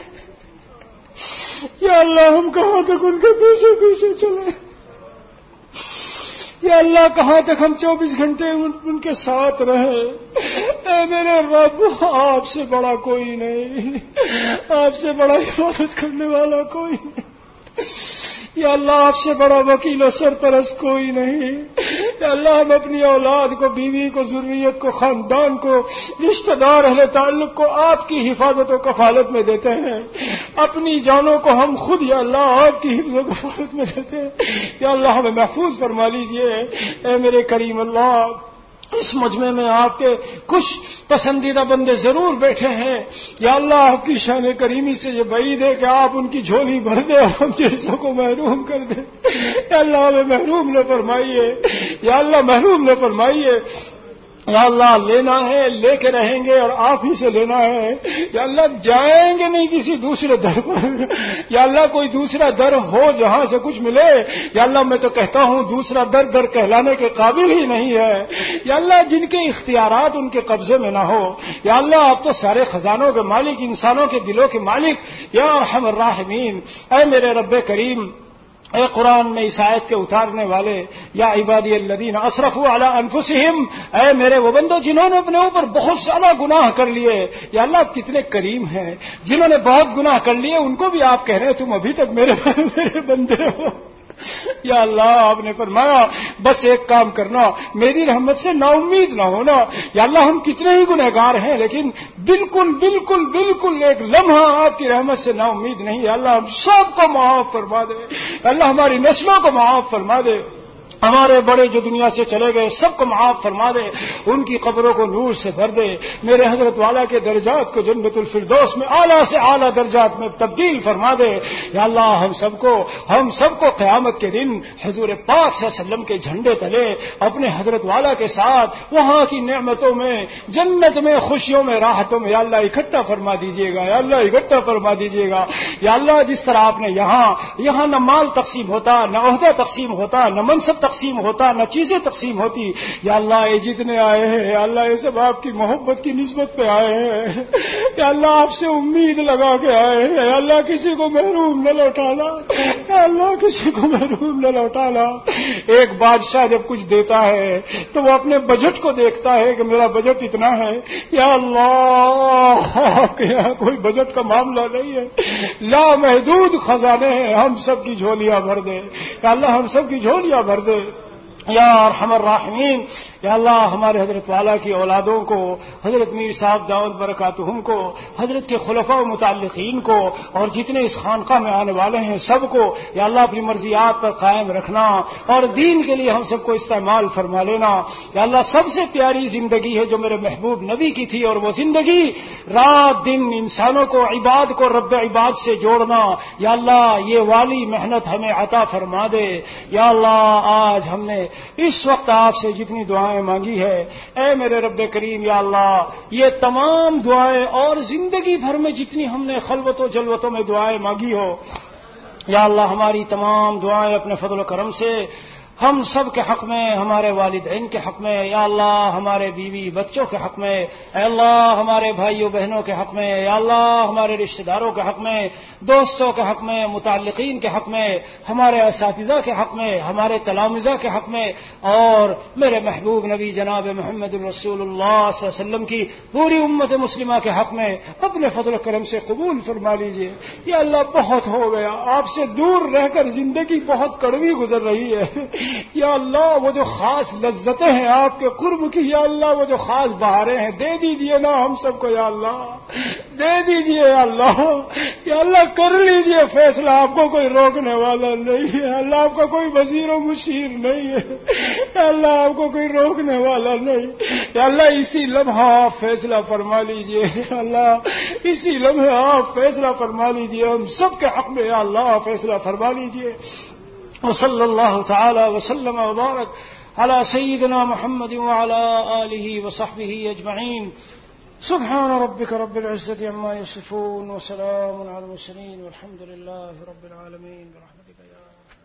S1: یا اللہ ہم کہاں تک ان کے پیچھے پیچھے چلیں. یا اللہ کہاں تک ہم چوبیس گھنٹے ان کے ساتھ رہیں. اے میرے رب آپ سے بڑا کوئی نہیں, آپ سے بڑا حفاظت کرنے والا کوئی نہیں. یا اللہ آپ سے بڑا وکیل و سرپرست کوئی نہیں. یا اللہ ہم اپنی اولاد کو, بیوی کو, ذریت کو, خاندان کو, رشتہ دار اہل تعلق کو آپ کی حفاظت و کفالت میں دیتے ہیں. اپنی جانوں کو ہم خود یا اللہ آپ کی حفاظت و کفالت میں دیتے ہیں. یا اللہ ہمیں محفوظ فرما لیجئے. اے میرے کریم اللہ, اس مجمع میں آپ کے کچھ پسندیدہ بندے ضرور بیٹھے ہیں. یا اللہ آپ کی شان کریمی سے یہ بعید ہے کہ آپ ان کی جھولی بھر دیں اور ہم جیسوں کو محروم کر دیں. یا اللہ ہمیں محروم نہ فرمائیے. یا اللہ محروم نہ فرمائیے. یا اللہ لینا ہے لے کے رہیں گے اور آپ ہی سے لینا ہے. یا اللہ جائیں گے نہیں کسی دوسرے در پر. یا اللہ کوئی دوسرا در ہو جہاں سے کچھ ملے. یا اللہ میں تو کہتا ہوں دوسرا در در کہلانے کے قابل ہی نہیں ہے. یا اللہ جن کے اختیارات ان کے قبضے میں نہ ہو. یا اللہ آپ تو سارے خزانوں کے مالک, انسانوں کے دلوں کے مالک. یا ارحم الراحمین, اے میرے رب کریم, اے قرآن میں اس آیت کے اتارنے والے, یا عبادی الذین اسرفوا علی انفسہم, اے میرے وہ بندو جنہوں نے اپنے اوپر بہت زیادہ گناہ کر لیے. یا اللہ آپ کتنے کریم ہیں. جنہوں نے بہت گناہ کر لیے ان کو بھی آپ کہہ رہے ہیں تم ابھی تک میرے میرے بندے ہو. یا اللہ آپ نے فرمایا بس ایک کام کرنا, میری رحمت سے نا امید نہ ہونا. یا اللہ ہم کتنے ہی گنہگار ہیں لیکن بالکل بالکل بالکل ایک لمحہ آپ کی رحمت سے نا امید نہیں. یا اللہ ہم سب کو معاف فرما دے. اللہ ہماری نسلوں کو معاف فرما دے. ہمارے بڑے جو دنیا سے چلے گئے سب کو معاف فرما دے. ان کی قبروں کو نور سے بھر دے. میرے حضرت والا کے درجات کو جنت الفردوس میں اعلیٰ سے اعلیٰ درجات میں تبدیل فرما دے. یا اللہ ہم سب کو ہم سب کو قیامت کے دن حضور پاک صلی اللہ علیہ وسلم کے جھنڈے تلے اپنے حضرت والا کے ساتھ وہاں کی نعمتوں میں, جنت میں, خوشیوں میں, راحتوں میں یا اللہ اکٹھا فرما دیجیے گا. یا اللہ اکٹھا فرما دیجیے گا. یا اللہ جس طرح آپ نے یہاں یہاں نہ مال تقسیم ہوتا, نہ عہدہ تقسیم ہوتا, نہ منصب تقسیم ہوتا, نہ چیزیں تقسیم ہوتی. یا اللہ یہ جتنے آئے ہیں یا اللہ یہ سب آپ کی محبت کی نسبت پہ آئے ہیں. یا اللہ آپ سے امید لگا کے آئے ہیں. یا اللہ کسی کو محروم نہ لوٹانا. یا اللہ کسی کو محروم نہ لوٹانا. ایک بادشاہ جب کچھ دیتا ہے تو وہ اپنے بجٹ کو دیکھتا ہے کہ میرا بجٹ اتنا ہے. یا اللہ آپ کے یہاں کوئی بجٹ کا معاملہ نہیں ہے, لا محدود خزانے ہیں. ہم سب کی جھولیاں بھر دے. یا اللہ ہم سب کی جھولیاں بھر دے. یا ارحم الراحمین, یا اللہ ہمارے حضرت والا کی اولادوں کو, حضرت میر صاحب دعوت برکاتہم کو, حضرت کے خلفاء و متعلقین کو, اور جتنے اس خانقاہ میں آنے والے ہیں سب کو یا اللہ اپنی مرضیات پر قائم رکھنا اور دین کے لیے ہم سب کو استعمال فرما لینا. یا اللہ سب سے پیاری زندگی ہے جو میرے محبوب نبی کی تھی, اور وہ زندگی رات دن انسانوں کو, عباد کو رب عباد سے جوڑنا. یا اللہ یہ والی محنت ہمیں عطا فرما دے. یا اللہ آج ہم نے اس وقت آپ سے جتنی دعائیں مانگی ہے اے میرے رب کریم, یا اللہ یہ تمام دعائیں اور زندگی بھر میں جتنی ہم نے خلوت و جلوتوں میں دعائیں مانگی ہو, یا اللہ ہماری تمام دعائیں اپنے فضل و کرم سے ہم سب کے حق میں, ہمارے والدین کے حق میں, یا اللہ ہمارے بیوی بچوں کے حق میں, اے اللہ ہمارے بھائیوں بہنوں کے حق میں, یا اللہ ہمارے رشتہ داروں کے حق میں, دوستوں کے حق میں, متعلقین کے حق میں, ہمارے اساتذہ کے حق میں, ہمارے تلامذہ کے حق میں, اور میرے محبوب نبی جناب محمد الرسول اللہ صلی اللہ علیہ وسلم کی پوری امت مسلمہ کے حق میں اپنے فضل و کرم سے قبول فرما لیجیے. یا اللہ بہت ہو گیا, آپ سے دور رہ کر زندگی بہت کڑوی گزر رہی ہے. یا اللہ وہ جو خاص لذتیں ہیں آپ کے قرب کی, یا اللہ وہ جو خاص بہاریں ہیں دے دیجئے نا ہم سب کو. یا اللہ دے دیجئے. یا اللہ یا اللہ کر لیجئے فیصلہ, آپ کو کوئی روکنے والا نہیں ہے. اللہ آپ کا کوئی وزیر و مشیر نہیں ہے. یا اللہ آپ کو کوئی روکنے والا نہیں. یا اللہ اسی لمحہ آپ فیصلہ فرما لیجئے. یا اللہ اسی لمحے آپ فیصلہ فرما لیجئے, ہم سب کے حق میں یا اللہ فیصلہ فرما لیجئے. وصلی اللہ تعالی وسلم وبارک علی سیدنا محمد وعلی آلہ وصحبہ اجمعین. سبحان ربك رب العزة عما يصفون وسلام على المرسلين والحمد لله رب العالمين برحمتك يا